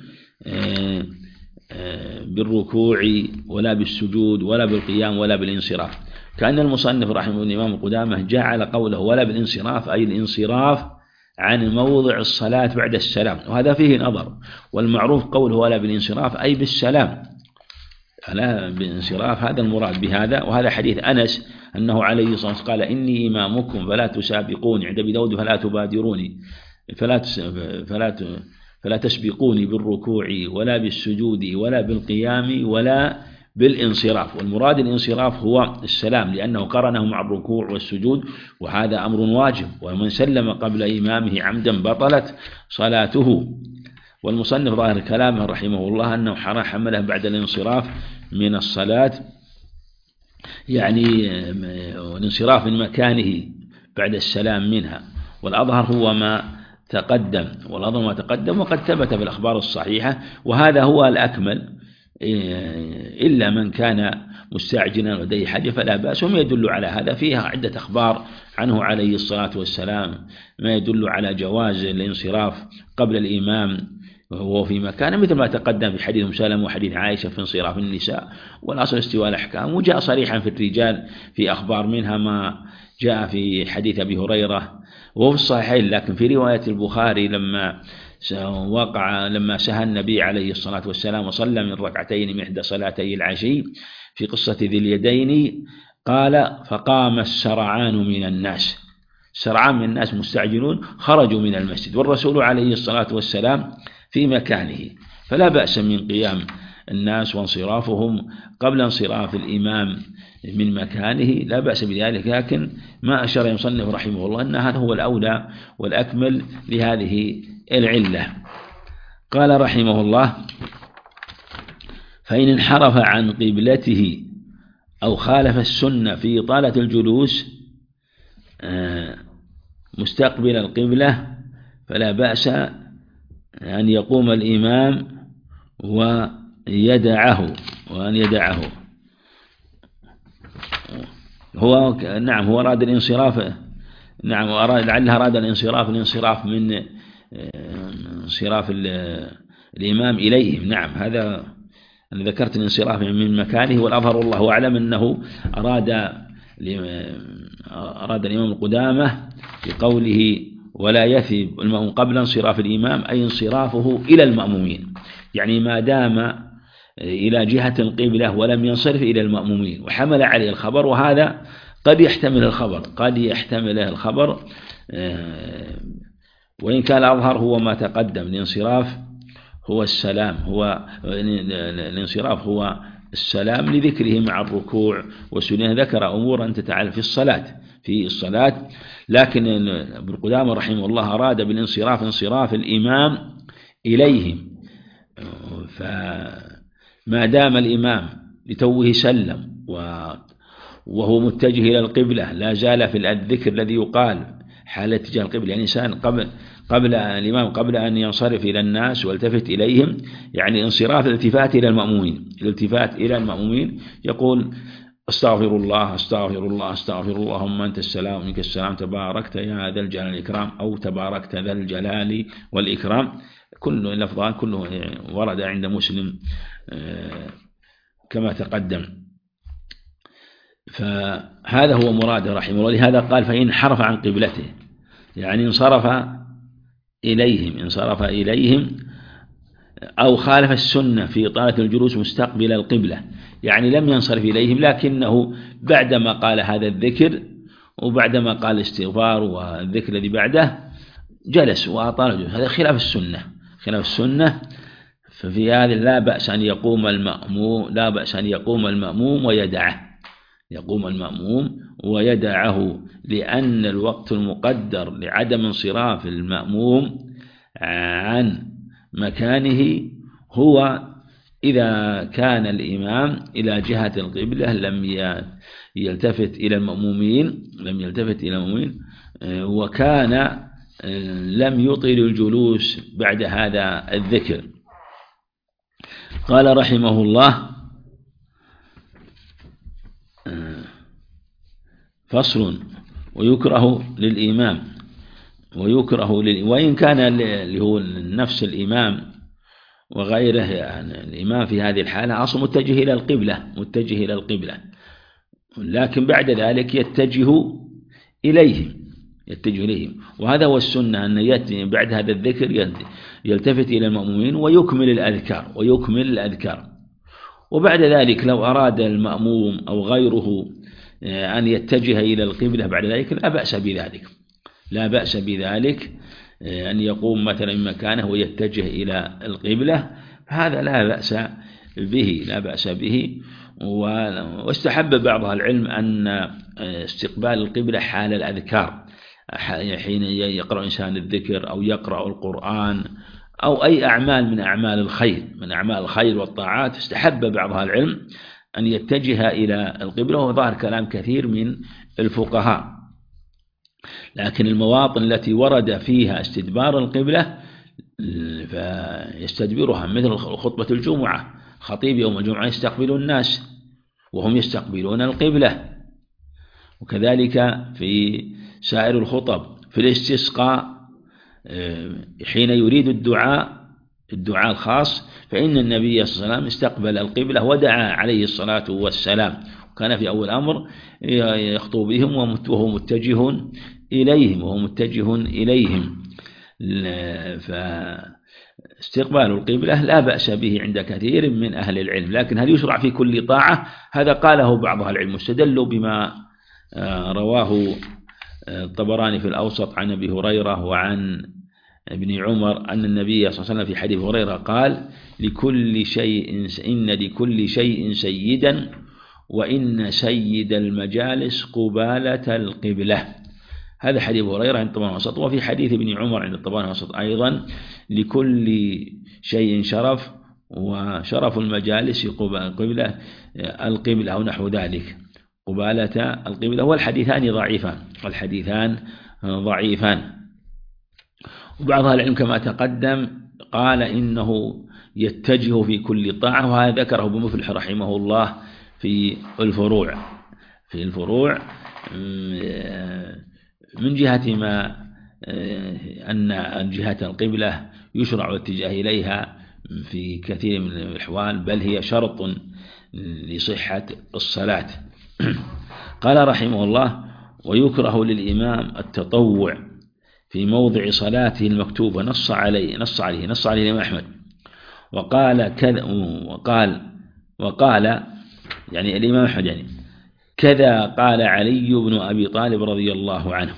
بالركوع ولا بالسجود ولا بالقيام ولا بالانصراف. كأن المصنف رحمه الإمام القدامى جعل قوله ولا بالانصراف أي الانصراف عن موضع الصلاة بعد السلام، وهذا فيه نظر. والمعروف قوله ولا بالانصراف أي بالسلام، لا بالانصراف، هذا المراد بهذا. وهذا حديث أنس أنه عليه الصلاة والسلام قال: إني إمامكم فلا تسابقوني، عند أبي داود فلا تبادروني، فلا تسبقوني بالركوع ولا بالسجود ولا بالقيام ولا بالانصراف. والمراد الانصراف هو السلام، لأنه قرنه مع الركوع والسجود، وهذا أمر واجب، ومن سلم قبل إمامه عمدا بطلت صلاته. والمصنف ظاهر كلامه رحمه الله أنه حمله بعد الانصراف من الصلاة، يعني الانصراف من مكانه بعد السلام منها. والأظهر هو ما تقدم، وقد ثبت في الأخبار الصحيحة، وهذا هو الأكمل، إلا من كان مستعجلا لديه حاجة فلا بأس. وما يدل على هذا فيها عدة أخبار عنه عليه الصلاة والسلام، ما يدل على جواز الانصراف قبل الإمام وهو في مكانه، مثل ما تقدم في حديث مسلم وحديث عائشة في انصراف النساء، والأصل استواء الأحكام. وجاء صريحا في الرجال في أخبار، منها ما جاء في حديث أبي هريرة وهو في الصحيحين، لكن في رواية البخاري لما سهى النبي عليه الصلاة والسلام وصلى من ركعتين من إحدى صلاتي العشي في قصة ذي اليدين، قال: فقام السرعان من الناس مستعجلون خرجوا من المسجد والرسول عليه الصلاة والسلام في مكانه، فلا بأس من قيام الناس وانصرافهم قبل انصراف الإمام من مكانه، لا بأس بذلك. لكن ما أشار المصنف رحمه الله أن هذا هو الأولى والأكمل لهذه العلة. قال رحمه الله: فإن انحرف عن قبلته أو خالف السنة في إطالة الجلوس مستقبل القبلة فلا بأس أن يقوم الإمام وأن يدعه. هو أراد الانصراف، لعله أراد الانصراف من انصراف الإمام إليهم. نعم، هذا أنا ذكرت الانصراف من مكانه، والأظهر الله أعلم أنه أراد الإمام القدامى بقوله ولا يثب المأموم قبل انصراف الإمام أي انصرافه إلى المأمومين، يعني ما دام إلى جهة القبلة ولم ينصرف إلى المأمومين، وحمل عليه الخبر. وهذا قد يحتمل الخبر وإن كان الأظهر هو ما تقدم. الانصراف هو السلام لذكره مع الركوع والسجود. ذكر أمورا تتعلق في الصلاة، لكن ابن قدامة رحمه الله أراد بالانصراف انصراف الإمام إليهم، فما دام الإمام لتوه سلم وهو متجه إلى القبلة لا زال في الذكر الذي يقال حال اتجاه القبلة، يعني إنسان قبل الإمام قبل أن ينصرف إلى الناس والتفت إليهم، يعني انصراف الالتفات إلى المأمومين يقول أستغفر الله أستغفر الله أستغفر الله اللهم أنت السلام منك السلام تباركت يا ذا الجلال والإكرام، أو تباركت ذا الجلال والإكرام. كل لفظان كله ورد عند مسلم كما تقدم. فهذا هو مراده رحمه الله. لهذا قال فإن انحرف عن قبلته، يعني انصرف إليهم أو خالف السنة في إطالة الجلوس مستقبل القبلة، يعني لم ينصرف إليهم لكنه بعدما قال هذا الذكر وبعدما قال الاستغفار والذكر الذي بعده جلس وأطال الجلوس، هذا خلاف السنة. ففي هذا لا بأس أن يقوم المأموم ويدعه، لأن الوقت المقدر لعدم انصراف المأموم عن مكانه هو إذا كان الإمام إلى جهة القبلة لم يلتفت إلى المأمومين وكان لم يطل الجلوس بعد هذا الذكر. قال رحمه الله: فصل: ويكره للإمام وإن كان اللي هو نفس الإمام وغيره، يعني الإمام في هذه الحالة أصلا متجه إلى القبلة، لكن بعد ذلك يتجه إليهم، وهذا هو السنة، أن يأتي بعد هذا الذكر يلتفت إلى المأمومين ويكمل الأذكار. وبعد ذلك لو أراد المأموم أو غيره أن يتجه إلى القبلة بعد ذلك لا بأس بذلك أن يقوم مثلا من مكانه ويتجه إلى القبلة، هذا لا بأس به. واستحب بعض العلم أن استقبال القبلة حال الأذكار، حين يقرأ إنسان الذكر أو يقرأ القرآن أو أي أعمال من أعمال الخير والطاعات، استحب بعض العلم أن يتجه إلى القبلة، وظهر كلام كثير من الفقهاء. لكن المواطن التي ورد فيها استدبار القبلة فيستدبرها، مثل خطبة الجمعة، خطيب يوم الجمعة يستقبل الناس وهم يستقبلون القبلة، وكذلك في سائر الخطب. في الاستسقاء حين يريد الدعاء الخاص، فإن النبي صلى الله عليه وسلم استقبل القبلة ودعا عليه الصلاة والسلام، وكان في أول أمر يخطب بهم وهو متجه إليهم. فاستقبال القبلة لا بأس به عند كثير من أهل العلم، لكن هل يشرع في كل طاعة؟ هذا قاله بعض أهل العلم، استدلوا بما رواه الطبراني في الأوسط عن أبي هريرة وعن ابن عمر أن النبي صلى الله عليه وسلم في حديث هريرة قال: إن لكل شيء سيدا، وإن سيد المجالس قبالة القبلة. هذا حديث هريرة عند الطبراني الأوسط. وفي حديث ابن عمر عند الطبراني الأوسط أيضا: لكل شيء شرف، وشرف المجالس قبلة القبلة أو نحو ذلك، قبالة القبلة. والحديثان ضعيفان. وبعض أهل العلم كما تقدم قال إنه يتجه في كل طاعة، وهذا ذكره ابن مفلح رحمه الله في الفروع من جهة ما أن جهة القبلة يشرع الاتجاه إليها في كثير من الأحوال، بل هي شرط لصحة الصلاة. قال رحمه الله: ويكره للإمام التطوع في موضع صلاته المكتوبة. نص عليه الإمام أحمد، وقال يعني الإمام أحمد يعني كذا قال علي بن أبي طالب رضي الله عنه.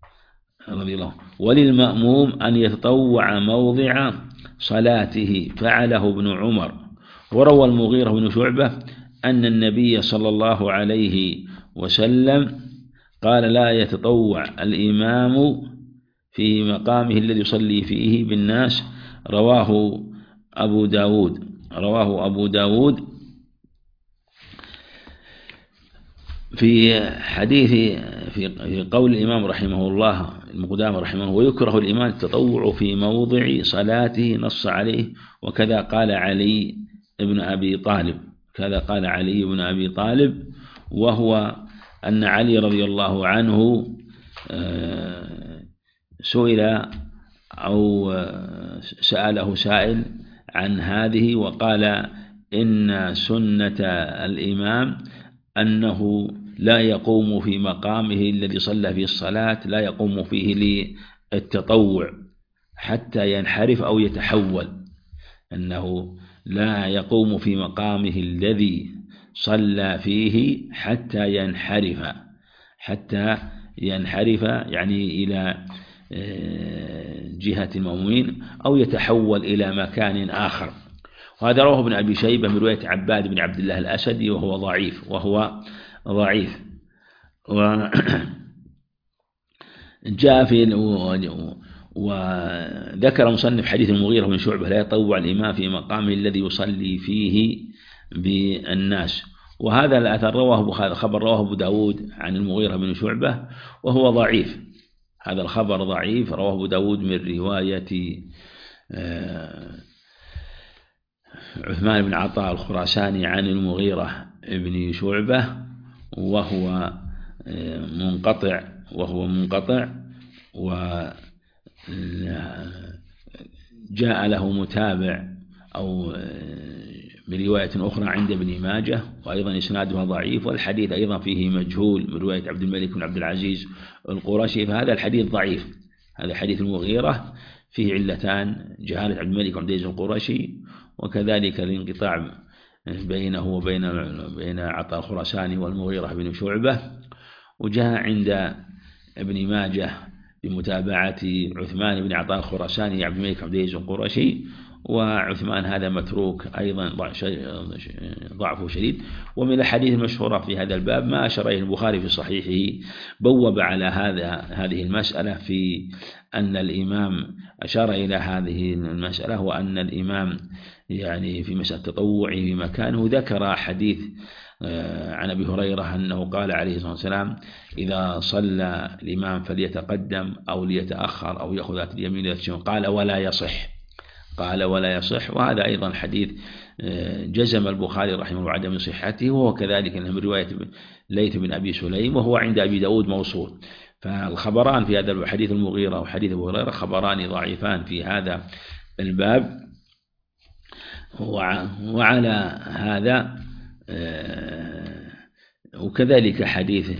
وللمأموم أن يتطوع موضع صلاته، فعله ابن عمر. وروى المغيرة بن شعبة أن النبي صلى الله عليه وسلم قال: لا يتطوع الإمام في مقامه الذي يصلي فيه بالناس. رواه أبو داود في حديث في قول الإمام رحمه الله المقدام رحمه الله: ويكره الإمام التطوع في موضع صلاته، نص عليه. وكذا قال علي بن أبي طالب. وهو أن علي رضي الله عنه سئل أو سأله سائل عن هذه وقال إن سنة الإمام أنه لا يقوم في مقامه الذي صلى فيه الصلاة، لا يقوم فيه للتطوع حتى ينحرف أو يتحول، أنه لا يقوم في مقامه الذي صلى فيه حتى ينحرف يعني إلى جهة المأمومين أو يتحول إلى مكان آخر. وهذا رواه ابن أبي شيبة من رواية عباد بن عبد الله الأسدي وهو ضعيف. وجاء في وذكر مصنف حديث المغيرة بن شعبة لا يطوع الإمام في مقامه الذي يصلي فيه بالناس، وهذا الأثر خبر رواه أبو داود عن المغيرة بن شعبة وهو ضعيف. هذا الخبر ضعيف، رواه أبو داود من رواية عثمان بن عطاء الخراساني عن المغيرة بن شعبة وهو منقطع وجاء له متابع أو برواية أخرى عند ابن ماجه وأيضا إسنادها ضعيف، والحديث أيضا فيه مجهول من رواية عبد الملك بن عبد العزيز القرشي، فهذا الحديث ضعيف. هذا حديث المغيرة فيه علتان: جهالة عبد الملك بن عبد العزيز القرشي، وكذلك الانقطاع بينه وبين عطاء الخراساني والمغيرة بن شعبة. وجاء عند ابن ماجه بمتابعة عثمان بن عطاء الخراساني عبد الملك بن عبد العزيز القرشي، وعثمان هذا متروك أيضا ضعفه شديد. ومن الحديث المشهورة في هذا الباب ما أشار إليه البخاري في صحيحه، بوب على هذه المسألة في أن الإمام أشار إلى هذه المسألة، وأن الإمام يعني في مسألة تطوعه في مكانه ذكر حديث عن أبي هريرة أنه قال عليه الصلاة والسلام: إذا صلى الإمام فليتقدم أو ليتأخر أو يأخذ ذات اليمين قال ولا يصح. وهذا أيضا حديث جزم البخاري رحمه الله بعدم صحته، وهو كذلك من رواية ليث بن أبي سليم وهو عند أبي داود موصول. فالخبران في هذا الحديث المغيرة وحديث أبو هريرة خبران ضعيفان في هذا الباب. وعلى هذا وكذلك حديث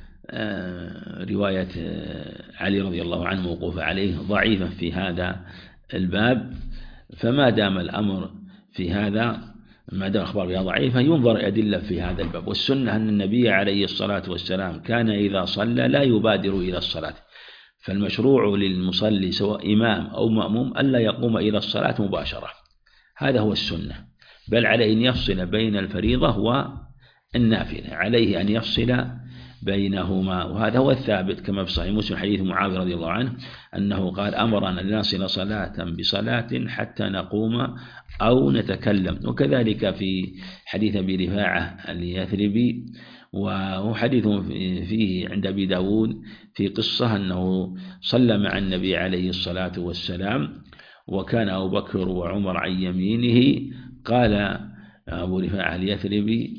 رواية علي رضي الله عنه موقوف عليه ضعيفة في هذا الباب. فما دام الأمر في هذا، ما دام الأخبار بها ضعيفة، ينظر أدلة في هذا الباب. والسنة أن النبي عليه الصلاة والسلام كان إذا صلى لا يبادر إلى الصلاة، فالمشروع للمصلي سواء إمام أو مأموم ألا يقوم إلى الصلاة مباشرة، هذا هو السنة. بل عليه أن يفصل بين الفريضة والنافلة، عليه أن يفصل بينهما، وهذا هو الثابت كما في صحيح مسلم حديث معاذ رضي الله عنه أنه قال: أمرنا أن نصل صلاة بصلاة حتى نقوم أو نتكلم. وكذلك في حديث أبي رفاعة اليثربي، وهو حديث فيه عند أبي داود في قصة أنه صلى مع النبي عليه الصلاة والسلام وكان أبو بكر وعمر عن يمينه. قال أبو رفاعة اليثربي: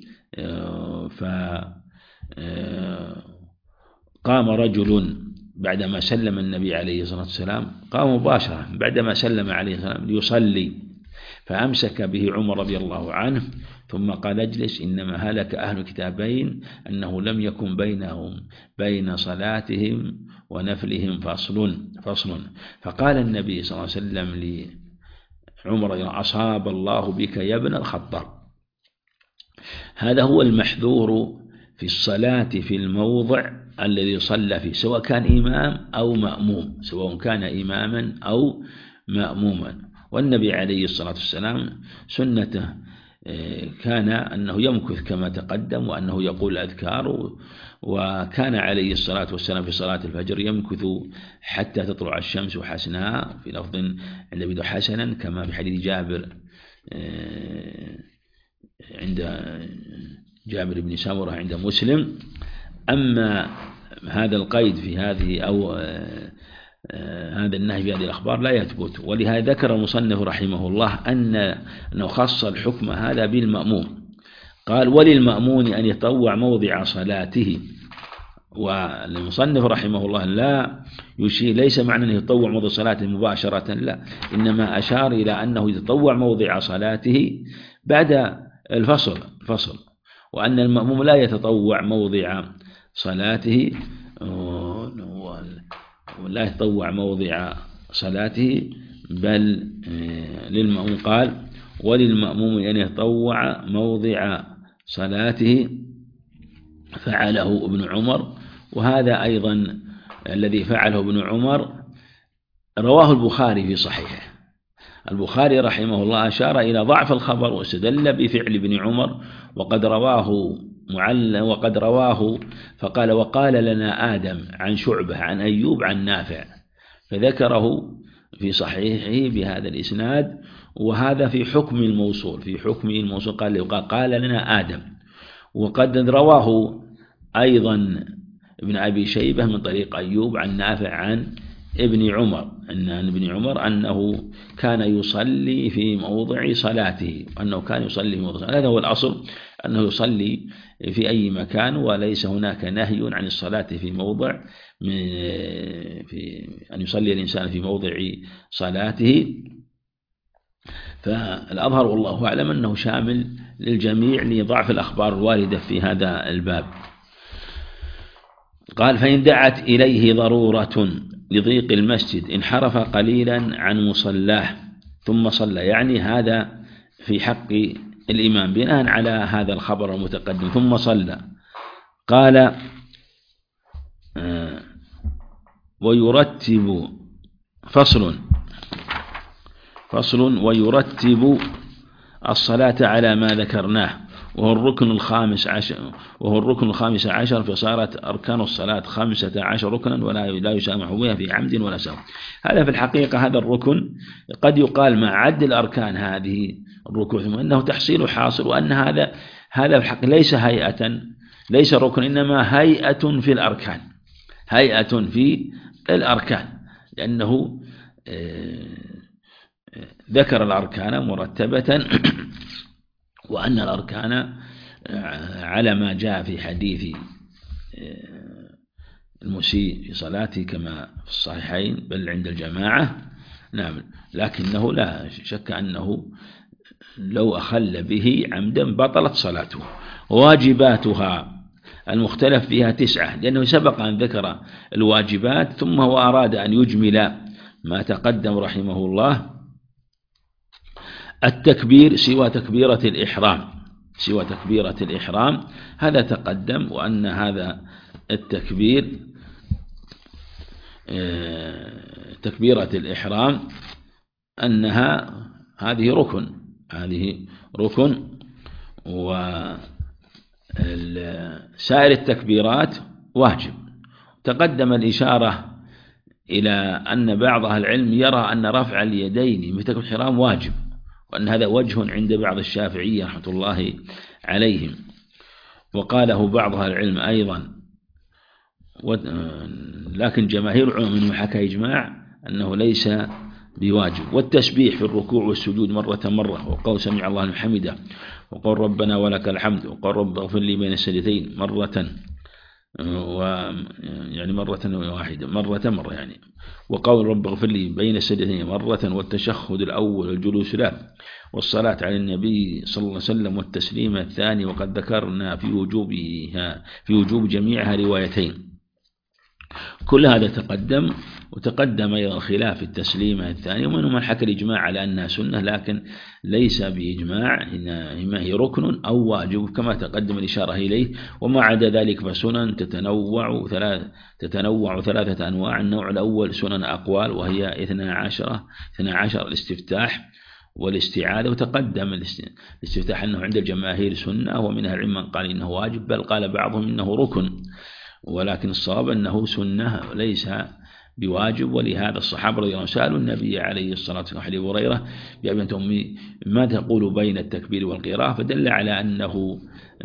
قام رجل بعدما سلم النبي عليه الصلاة والسلام، قام مباشرة بعدما سلم عليه الصلاة والسلام ليصلي، فأمسك به عمر رضي الله عنه ثم قال: اجلس، إنما هلك أهل الكتابين أنه لم يكن بينهم بين صلاتهم ونفلهم فصل. فقال النبي صلى الله عليه وسلم لعمر: أصاب الله بك يا ابن الخطاب. هذا هو المحذور في الصلاة في الموضع الذي صلى فيه، سواء كان إمام أو مأموم، سواء كان إماما أو مأموما. والنبي عليه الصلاة والسلام سنته كان أنه يمكث كما تقدم، وأنه يقول أذكار، وكان عليه الصلاة والسلام في صلاة الفجر يمكث حتى تطلع الشمس حسناء، في لفظ عند أبي داود حسنا كما في حديث جابر عند جابر بن سمرة عند مسلم. أما هذا القيد في هذه أو هذا النهي في هذه الأخبار لا يثبت، ولهذا ذكر المصنف رحمه الله أنه خص الحكم هذا بالمأموم. قال وللمأمون أن يتطوع موضع صلاته. والمصنف رحمه الله لا يشير، ليس معنى أن يتطوع موضع صلاته مباشرة، لا، إنما أشار إلى أنه يتطوع موضع صلاته بعد الفصل، وأن المأموم لا يتطوع موضع صلاته، ولا يتطوع موضع صلاته، بل للمأموم. قال وللمأموم أن يتطوع موضع صلاته، فعله ابن عمر. وهذا أيضا الذي فعله ابن عمر رواه البخاري في صحيحه. البخاري رحمه الله أشار إلى ضعف الخبر واستدل بفعل ابن عمر، وقد رواه فقال وقال لنا آدم عن شعبة عن أيوب عن نافع، فذكره في صحيحه بهذا الإسناد. وهذا في حكم الموصول، قال لنا آدم. وقد رواه أيضا ابن أبي شيبة من طريق أيوب عن نافع عن ابن عمر أنه كان يصلي في موضع صلاته، هذا هو الأصل، أنه يصلي في أي مكان، وليس هناك نهي عن الصلاة في موضع، في أن يصلي الإنسان في موضع صلاته. فالأظهر والله أعلم أنه شامل للجميع لضعف الأخبار الواردة في هذا الباب. قال فإن دعت إليه ضرورة لضيق المسجد انحرف قليلا عن مصلاه ثم صلى، يعني هذا في حق الإمام بناء على هذا الخبر المتقدم، ثم صلى. قال ويرتب فصل ويرتب الصلاة على ما ذكرناه، وهو الركن الخامس عشر، فصارت أركان الصلاة 15 ركنا ولا يسامح بها في عمد ولا سهو. هذا في الحقيقة هذا الركن قد يقال مع عد الأركان هذه الركوع، ثم أنه تحصيل حاصل، وأن هذا في الحق ليس ركن، إنما هيئة في الأركان، لأنه ذكر الأركان مرتبة، وأن الأركان على ما جاء في حديث المسيء في صلاته كما في الصحيحين بل عند الجماعة. نعم، لكنه لا شك أنه لو أخل به عمدا بطلت صلاته. واجباتها المختلف فيها 9، لأنه سبق أن ذكر الواجبات ثم هو أراد أن يجمل ما تقدم رحمه الله. التكبير سوى تكبيرة الإحرام هذا تقدم، وأن هذا التكبير تكبيرة الإحرام أنها هذه ركن، وسائر التكبيرات واجب. تقدم الإشارة إلى أن بعض أهل العلم يرى أن رفع اليدين في تكبيرة الإحرام واجب، وأن هذا وجه عند بعض الشافعية رحمة الله عليهم، وقاله بعض أهل العلم أيضا، لكن جماهير العلماء منهم حكى إجماع أنه ليس بواجب. والتسبيح في الركوع والسجود مرة، وقول سمع الله لمن حمده، وقول ربنا ولك الحمد، وقول رب اغفر لي بين السجدتين مرة، يعني مرة واحدة يعني، وقول رب اغفر لي بين السجدتين مرة، والتشهد الأول والجلوس له، والصلاة على النبي صلى الله عليه وسلم، والتسليم الثاني. وقد ذكرنا في وجوب جميعها روايتين. كل هذا تقدم، وتقدم أيضا خلاف التسليمة الثانية، ومنهم من حكى الإجماع على أنها سنة، لكن ليس بإجماع، إنما هي ركن أو واجب كما تقدم الإشارة إليه. وما عدا ذلك فسنن تتنوع 3 أنواع. النوع الأول سنن أقوال، وهي 12 الاستفتاح والاستعاذة. وتقدم الاستفتاح أنه عند الجماهير سنة، ومنها العلم من قال إنه واجب، بل قال بعضهم إنه ركن، ولكن الصواب أنه سنة ليس بواجب. ولهذا الصحابة رضي الله عنهم سألوا النبي عليه الصلاة والسلام حديث هريرة يا بنت أمي ما تقول بين التكبير والقراءة، فدل على أنه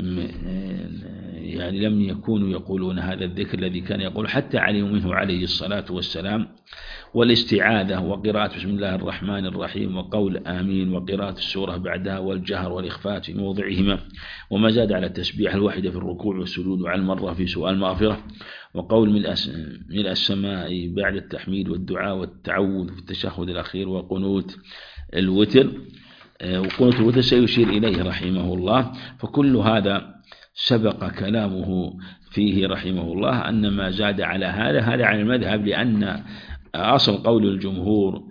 يعني لم يكونوا يقولون هذا الذكر الذي كان يقول حتى علموا منه عليه الصلاة والسلام. والاستعاذة وقراءة بسم الله الرحمن الرحيم وقول آمين وقراءة السورة بعدها والجهر والإخفاء في موضعهما، وما زاد على التسبيح الواحدة في الركوع والسجود وعلى المرة في سؤال مغفرة، وقول ملء السماء بعد التحميد والدعاء والتعوذ في التشهد الأخير، وقنوت الوتر. وقنوت الوتر سيشير إليه رحمه الله. فكل هذا سبق كلامه فيه رحمه الله أن ما زاد على هذا على المذهب، لأن أصل قول الجمهور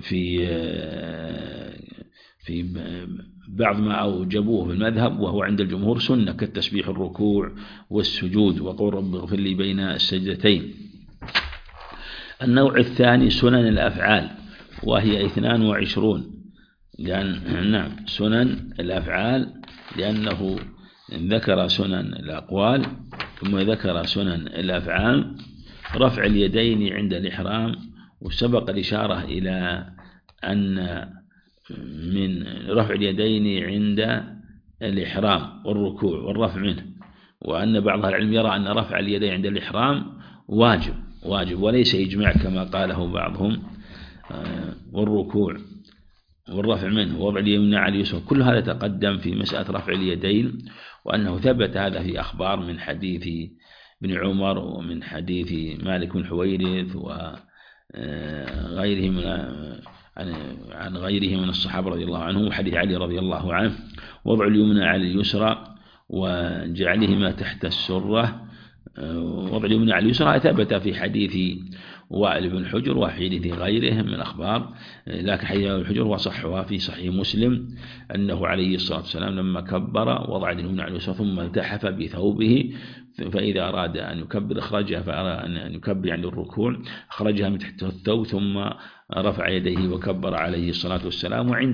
في بعض ما أوجبوه في المذهب وهو عند الجمهور سنة كالتسبيح الركوع والسجود وقول رب اغفر لي بين السجدتين. النوع الثاني سنن الأفعال وهي 22، نعم سنن الأفعال، لأنه ذكر سنن الأقوال ثم ذكر سنن الأفعال. رفع اليدين عند الإحرام، وسبق الإشارة إلى أن من رفع اليدين عند الإحرام والركوع والرفع منه، وأن بعض العلم يرى أن رفع اليدين عند الإحرام واجب وليس إجماع كما قاله بعضهم، والركوع والرفع منه ووضع اليمنى على اليسرى، كل هذا تقدم في مسألة رفع اليدين، وأنه ثبت هذا في أخبار من حديث ابن عمر ومن حديث مالك بن حويرث وغيرهم عن غيره من الصحابة رضي الله عنهم، وحديث علي رضي الله عنه وضع اليمنى على اليسرى وجعلهما تحت السرة. وضع اليمنى على اليسرى ثبت في حديث وائل بن حجر وحديث غيرهم من الأخبار، لكن حديث وائل بن حجر وصحها في صحيح مسلم أنه عليه الصلاة والسلام لما كبر وضع اليمنى على اليسرى ثم التحف بثوبه، فإذا أراد أن يكبر أخرجها، فأراد أن يكبر عند الركوع أخرجها من تحت الثوب ثم رفع يديه وكبر عليه الصلاة والسلام. وعند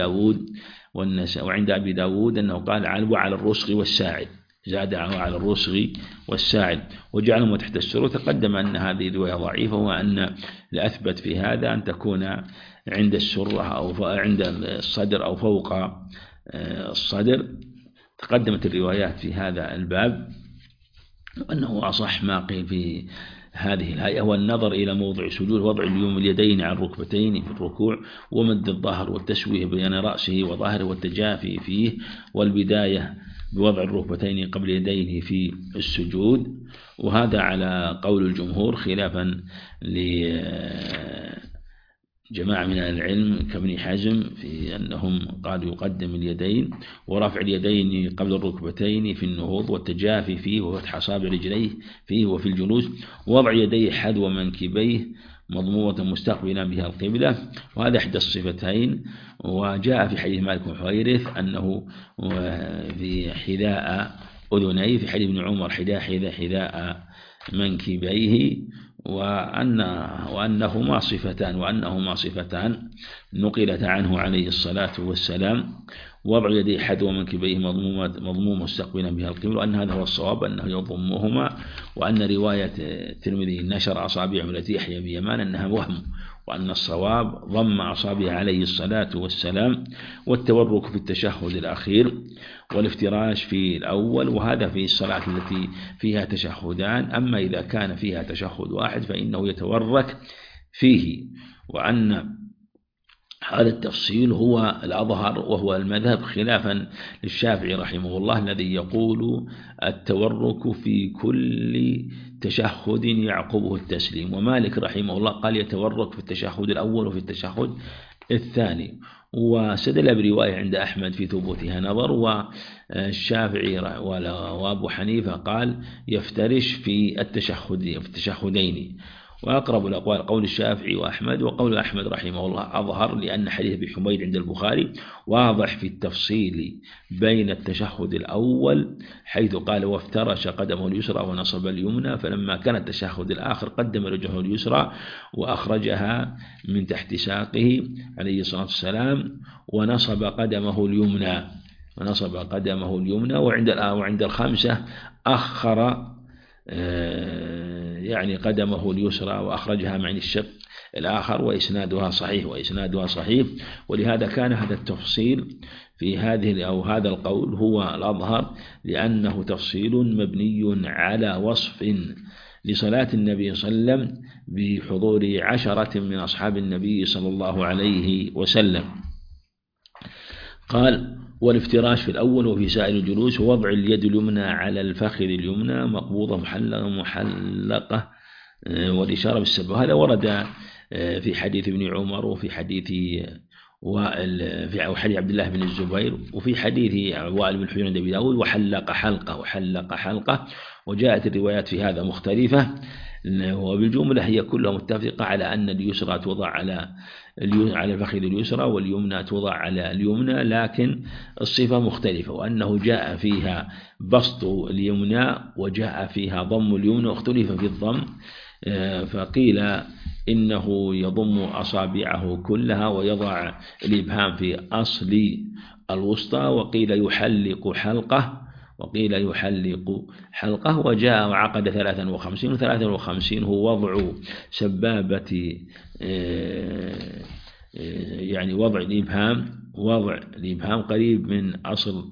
أبي داود أنه قال وعلى الرسغ والساعد، زاد على الرسغ والساعد وجعلهم تحت السرة. تقدم أن هذه رواية ضعيفة، وأن الأثبت في هذا أن تكون عند السرة أو عند الصدر أو فوق الصدر. تقدمت الروايات في هذا الباب، وأنه أصح ما قيل في هذه الآية هو النظر إلى موضع السجود، وضع اليدين على الركبتين في الركوع، ومد الظهر والتسويه بين رأسه وظهره والتجافي فيه، والبداية بوضع الركبتين قبل يديه في السجود. وهذا على قول الجمهور خلافا لجماعة من العلم كابن حزم في أنهم قالوا يقدم اليدين ورفع اليدين قبل الركبتين في النهوض، والتجافي فيه وفتح أصابع رجليه فيه وفي الجلوس، ووضع يديه حذو منكبيه مضمومة مستقبلا بها القبلة، وهذا إحدى الصفتين. وجاء في حديث مالك بن حويرث أنه في حذاء أذنيه، في حديث ابن عمر حذاء منكبيه، وأنهما صفتان نقلت عنه عليه الصلاة والسلام. وضع يديه حذو منكبيه مضموم مستقبلا بها القبلة، وأن هذا هو الصواب أنه يضمهما، وأن رواية الترمذي نشر أصابعه التي يحيى بيمان أنها وهم، وأن الصواب ضم أصابعه عليه الصلاة والسلام. والتورك في التشهد الأخير والافتراش في الأول، وهذا في الصلاة التي فيها تشهدان. أما إذا كان فيها تشهد واحد فإنه يتورك فيه، وأن هذا التفصيل هو الأظهر وهو المذهب، خلافا للشافعي رحمه الله الذي يقول التورك في كل تشهد يعقبه التسليم، ومالك رحمه الله قال يتورك في التشهد الأول وفي التشهد الثاني. وسدل برواية عند أحمد في ثبوتها نظر، والشافعي وأبو حنيفة قال يفترش في التشهدين. وأقرب الأقوال قول الشافعي وأحمد، وقول أحمد رحمه الله أظهر، لأن حديث أبي حميد عند البخاري واضح في التفصيل بين التشهد الأول حيث قال وافترش قدمه اليسرى ونصب اليمنى، فلما كان التشهد الآخر قدم رجله اليسرى وأخرجها من تحت ساقه عليه الصلاة والسلام ونصب قدمه اليمنى. وعند الخامسة أخر يعني قدمه اليسرى وأخرجها من الشق الآخر، وإسنادها صحيح. ولهذا كان هذا التفصيل في هذا القول هو الأظهر، لأنه تفصيل مبني على وصف لصلاة النبي صلى الله عليه وسلم بحضور 10 من أصحاب النبي صلى الله عليه وسلم. قال: والافتراش في الأول وفي سائر الجلوس، ووضع اليد اليمنى على الفخذ اليمنى مقبوضة محلقة والإشارة بالسبب. هذا ورد في حديث ابن عمر، وفي حديث حديث عبد الله بن الزبير، وفي حديث وائل بن حجر عند أبي داود، وحلق حلقة. وجاءت الروايات في هذا مختلفة، وبالجملة هي كلها متفقة على أن اليسرى توضع على الفخذ اليسرى واليمنى توضع على اليمنى، لكن الصفة مختلفة، وأنه جاء فيها بسط اليمنى وجاء فيها ضم اليمنى، واختلف في الضم، فقيل إنه يضم أصابعه كلها ويضع الإبهام في أصل الوسطى، وقيل يحلق حلقة. وجاء وعقد 53 هو وضع سبابة، يعني وضع الإبهام قريب من أصل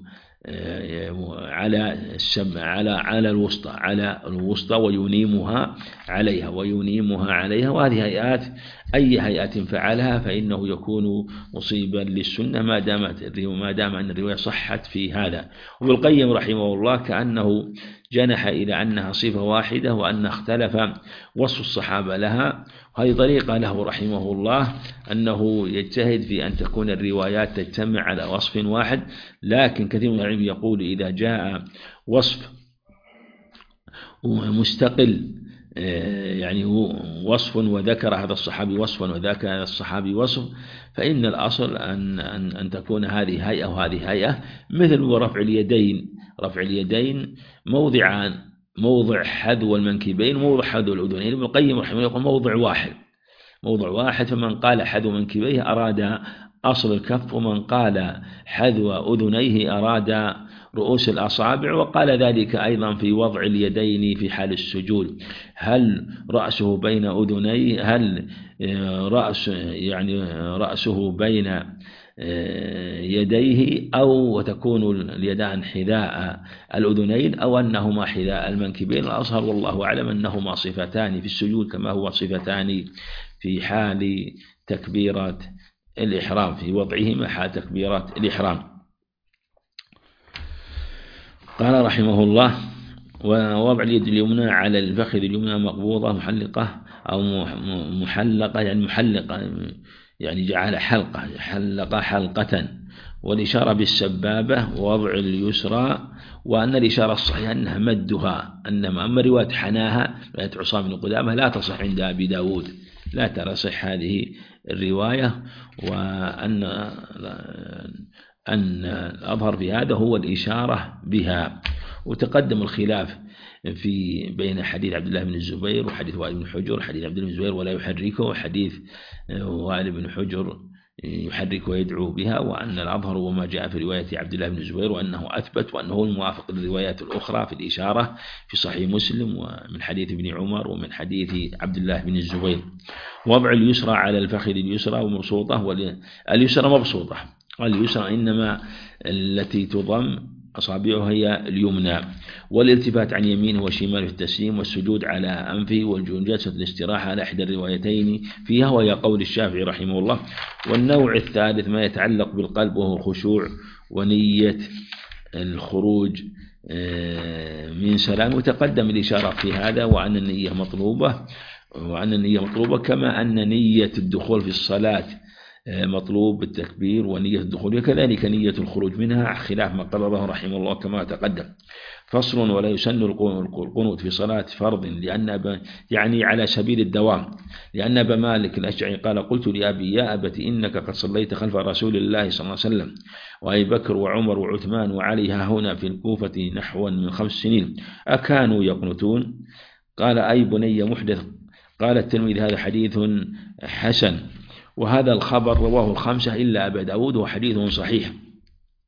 على الوسطى وينيمها عليها. وهذه هيئات، أي هيئة فعلها فإنه يكون مصيبا للسنة ما دام أن الرواية صحت في هذا. وابن القيم رحمه الله كأنه جنح إلى أنها صفة واحدة، وأن اختلف وصف الصحابة لها، وهذه طريقة له رحمه الله، أنه يجتهد في أن تكون الروايات تجتمع على وصف واحد. لكن كثير من العلم يقول إذا جاء وصف مستقل، يعني وصف وذكر هذا الصحابي وصفا وذاك هذا الصحابي وصف، فإن الأصل أن تكون هذه هيئة وهذه هيئة، مثل رفع اليدين موضع حذو المنكبين وموضع حذو الأذنين. ابن القيم رحمه الله يقول موضع واحد، فمن قال حذو منكبيه أراد أصل الكف، ومن قال حذو أذنيه أراد رؤوس الأصابع. وقال ذلك أيضا في وضع اليدين في حال السجود، هل رأسه بين أذنيه، هل رأسه بين يديه، أو تكون اليدان حذاء الأذنين، أو أنهما حذاء المنكبين. الأظهر والله أعلم أنهما صفتان في السجود كما هو صفتان في حال تكبيرة الإحرام، في وضعهما حال تكبيرة الإحرام. قال رحمه الله: ووضع اليد اليمنى على الفخذ اليمنى مقبوضة محلقة أو محلقة، يعني جعل حلقة. والإشارة بالسبابة ووضع اليسرى، وأن الإشارة الصحيحة أنها مدها، أما رواية حناها رواية عصام بن قدامة لا تصح عند أبي داود، لا تصح هذه الرواية، وأن الأظهر في هذا هو الإشارة بها. وتقدم الخلاف بين حديث عبد الله بن الزبير وحديث وائل بن حجر، حديث عبد الله بن الزبير ولا يحركه، وحديث وائل بن حجر يحرك ويدعو بها، وأن الأظهر وما جاء في رواية عبد الله بن الزبير، وأنه أثبت، وأنه الموافق للروايات الأخرى في الإشارة في صحيح مسلم، ومن حديث ابن عمر ومن حديث عبد الله بن الزبير. وضع اليسرى على الفخذ اليسرى ومبسوطة، واليسرى مبسوطة، واليسرى إنما التي تضم أصابعها هي اليمنى. والالتفات عن يمينه وشماله في التسليم، والسجود على أنفه، والجلسة الاستراحة على إحدى الروايتين فيها، وهي قول الشافعي رحمه الله. والنوع الثالث ما يتعلق بالقلب، وهو خشوع ونية الخروج من سلام. وتقدم الإشارة في هذا، وأن النية مطلوبة، كما أن نية الدخول في الصلاة مطلوب بالتكبير، ونية الدخول وكذلك نية الخروج منها، خلاف ما قرره رحمه الله كما تقدم. فصل: ولا يسن القنوت في صلاة فرض، يعني على سبيل الدوام، لأن أبا مالك الأشعري قال: قلت لأبي يا أبت إنك قد صليت خلف رسول الله صلى الله عليه وسلم وأبي بكر وعمر وعثمان وعلي ها هنا في الكوفة نحو من 5 سنين أكانوا يقنتون؟ قال: أي بني محدث. قال الترمذي: هذا حديث حسن. وهذا الخبر رواه 5 إلا أبا داود، وحديث صحيح.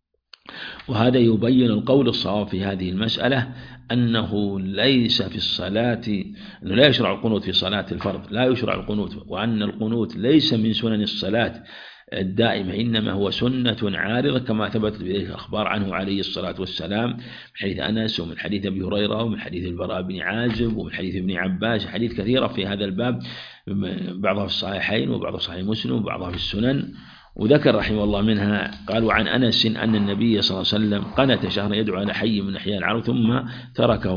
وهذا يبين القول الصواب في هذه المسألة أنه ليس في الصلاة، أنه لا يشرع القنوت في صلاة الفرض، لا يشرع القنوت، وأن القنوت ليس من سنن الصلاة الدائمة، إنما هو سنة عارضة كما ثبتت بذلك الأخبار عنه عليه الصلاة والسلام من حديث أنس ومن حديث أبي هريرة ومن حديث البراء بن عازب ومن حديث ابن عباس، حديث كثيرة في هذا الباب، بعضها في الصحيحين وبعضها في صحيح مسلم وبعضها في السنن. وذكر رحمه الله منها قالوا عن أنس أن النبي صلى الله عليه وسلم قنت شهرا يدعو على حي من أحياء العرب ثم تركه،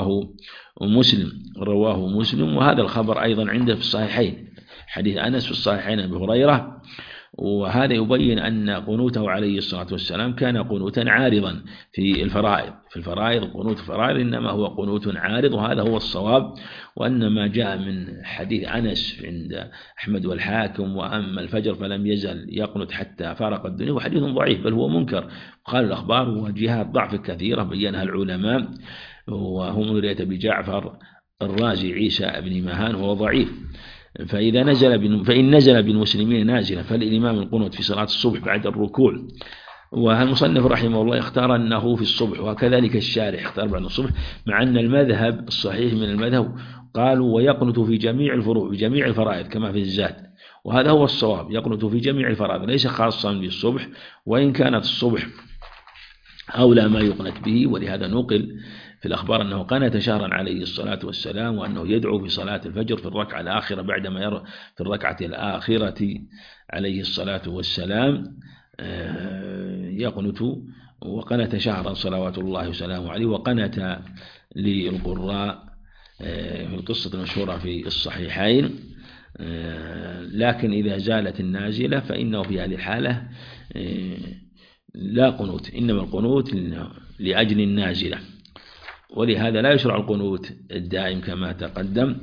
رواه مسلم. وهذا الخبر أيضا عنده في الصحيحين، حديث أنس في الصحيحين أبي هريرة. وهذا يبين أن قنوته عليه الصلاة والسلام كان قنوتا عارضا في الفرائض قنوت الفرائض إنما هو قنوت عارض، وهذا هو الصواب. وأن ما جاء من حديث أنس عند أحمد والحاكم وأما الفجر فلم يزل يقنت حتى فارق الدنيا، وحديث ضعيف بل هو منكر، قال الأخبار وجهات ضعف كثيرة بينها العلماء، وهم رواية بجعفر الرازي عيسى بن مهان وهو ضعيف. فإن نزل بالمسلمين نازلا فالإمام القنوت في صلاة الصبح بعد الركوع. والمصنف رحمه الله اختار أنه في الصبح، وكذلك الشارح اختار بعد الصبح، مع أن المذهب الصحيح من المذهب قالوا ويقنت في جميع الفروع بجميع الفرائض كما في الزاد، وهذا هو الصواب، يقنت في جميع الفرائض ليس خاصا بالصبح، وإن كانت الصبح أولى ما يقنت به. ولهذا نقل في الأخبار أنه قنت شهرا عليه الصلاة والسلام، وأنه يدعو في صلاة الفجر في الركعة الآخرة بعدما يرى في الركعة الآخرة عليه الصلاة والسلام يقنت، وقنت شهرا صلوات الله وسلامه عليه. وقنت للقراء في القصة المشهورة في الصحيحين. لكن إذا زالت النازلة فإنه في هذه الحالة لا قنوت، إنما القنوت لأجل النازلة، ولهذا لا يشرع القنوت الدائم كما تقدم.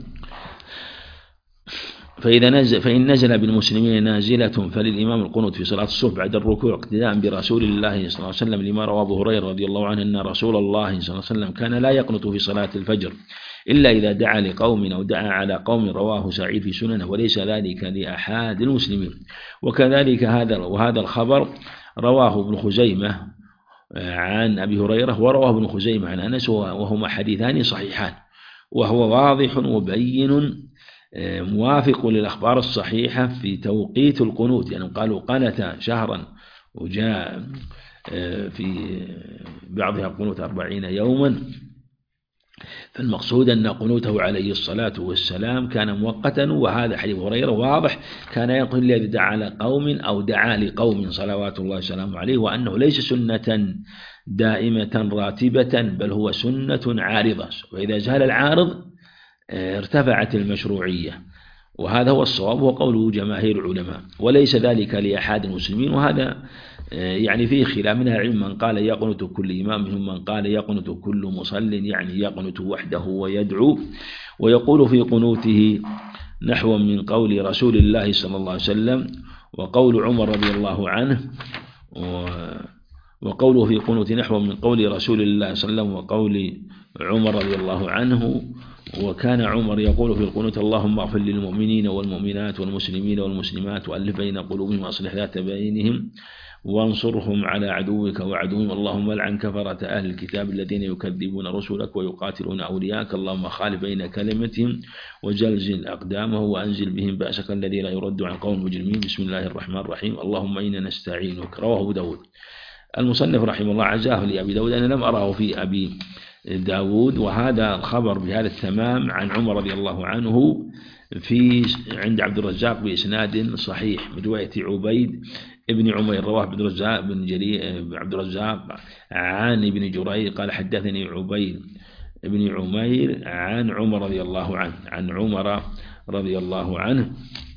فإن نزل بالمسلمين نازلة فللإمام القنوت في صلاة الصبح بعد الركوع اقتداء برسول الله صلى الله عليه وسلم، لما رواه أبو هريرة رضي الله عنه أن رسول الله صلى الله عليه وسلم كان لا يقنط في صلاة الفجر إلا إذا دعا لقوم أو دعا على قوم، رواه سعيد في سننه، وليس ذلك لأحد المسلمين. وكذلك هذا الخبر رواه ابن خزيمة عن أبي هريرة، ورواه ابن خزيمة عن أنس، وهما حديثان صحيحان، وهو واضح وبين موافق للأخبار الصحيحة في توقيت القنوت، يعني قالوا قنت شهرا، وجاء في بعضها قنوت 40 يوما. فالمقصود أن قنوته عليه الصلاة والسلام كان مؤقتا، وهذا حديث هريرة واضح، كان يقول الذي دعا على قوم أو دعا لقوم صلوات الله وسلامه عليه، وأنه ليس سنة دائمة راتبة بل هو سنة عارضة، وإذا زال العارض ارتفعت المشروعية، وهذا هو الصواب وقوله جماهير العلماء، وليس ذلك لأحد المسلمين. وهذا يعني فيه خلاف، منها العلم من قال يقنت كل إمام، منهم من قال يقنت كل مصل، يعني يقنت وحده ويدعو، ويقول في قنوته نحو من قول رسول الله صلى الله عليه وسلم، وقول عمر رضي الله عنه، وقوله في قنوت نحو من قول رسول الله صلى الله عليه وسلم وقول عمر رضي الله عنه. وكان عمر يقول في القنوت اللهم اغفر للمؤمنين والمؤمنات والمسلمين والمسلمات وألف بين قلوبهم وأصلح ذات بينهم وانصرهم على عدوك وعدوهم، اللهم لعن كفرة أهل الكتاب الذين يكذبون رسلك ويقاتلون أولياءك، اللهم خالف بين كلمتهم وزلزل أقدامه وأنزل بهم بأسك الذي لا يرد عن قوم المجرمين. بسم الله الرحمن الرحيم. اللهم إنا نستعينك. رواه أبو داود. المصنف رحمه الله عزاه لأبي داود، أنا لم أراه في أبي داود، وهذا الخبر بهذا التمام عن عمر رضي الله عنه عند عبد الرزاق بإسناد صحيح من رواية عبيد ابن عمير، رواه عبد الرزاق عبد الرزاق عن ابن جريج قال حدثني عبيد ابن عمير عن عمر رضي الله عنه، عن عمر رضي الله عنه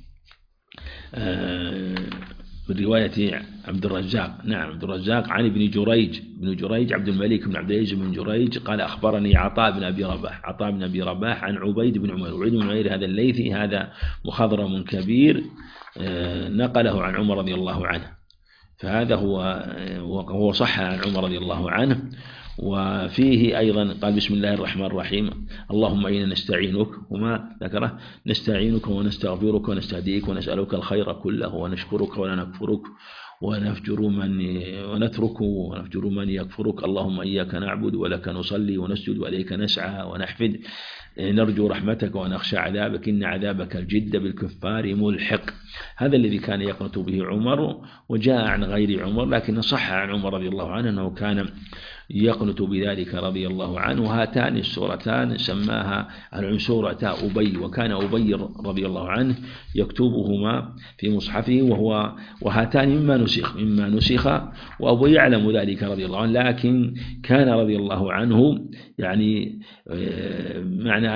من رواية عبد الرزاق. نعم، عبد الرزاق عن ابن جريج عبد الملك بن عبد العزيز بن جريج قال أخبرني عطاء بن أبي رباح عن عبيد بن عمير. عبيد بن عمير هذا الليثي هذا مخضرم كبير نقله عن عمر رضي الله عنه، فهذا هو صح عن عمر رضي الله عنه. وفيه أيضا قال بسم الله الرحمن الرحيم اللهم إنا نستعينك، وما ذكره نستعينك ونستغفرك ونستهديك ونسألك الخير كله ونشكرك ولا نكفرك ونفجر من يكفرك، اللهم إياك نعبد ولك نصلي ونسجد وإليك نسعى ونحفد، نرجو رحمتك ونخشى عذابك، إن عذابك الجد بالكفار ملحق. هذا الذي كان يقنط به عمر، وجاء عن غير عمر لكن صح عن عمر رضي الله عنه أنه كان يقنط بذلك رضي الله عنه. هاتان السورتان سماها سورة أبي، وكان أبي رضي الله عنه يكتبهما في مصحفه، وهاتان مما نسخ، وأبي يعلم ذلك رضي الله عنه، لكن كان رضي الله عنه يعني معنى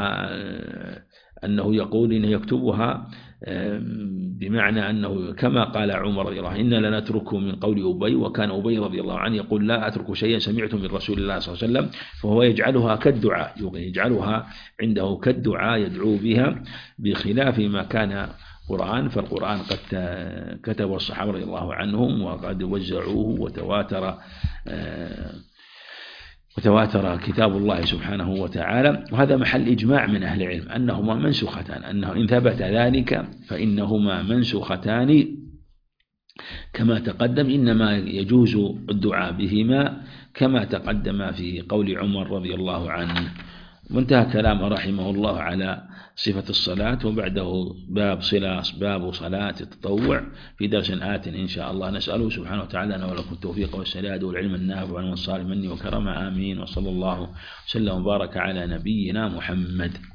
أنه يقول إنه يكتبها بمعنى أنه كما قال عمر رضي الله عنه إن لنتركه من قول أبي، وكان أبي رضي الله عنه يقول لا أترك شيئا سمعته من رسول الله صلى الله عليه وسلم، فهو يجعلها كالدعاء، يجعلها عنده كالدعاء يدعو بها، بخلاف ما كان قرآن، فالقرآن قد كتب الصحابة رضي الله عنهم وقد وزعوه وتواتر كتاب الله سبحانه وتعالى. وهذا محل إجماع من أهل العلم أنهما منسوختان، أنه إن ثبت ذلك فإنهما منسوختان كما تقدم، إنما يجوز الدعاء بهما كما تقدم في قول عمر رضي الله عنه. وانتهى كلام رحمه الله على صفة الصلاة، وبعده باب صلاة التطوع في درس آت إن شاء الله. نسأله سبحانه وتعالى أنه ولكم التوفيق والسداد والعلم النافع والعمل الصالح مني وكرم، آمين. وصلى الله وسلم وبارك على نبينا محمد.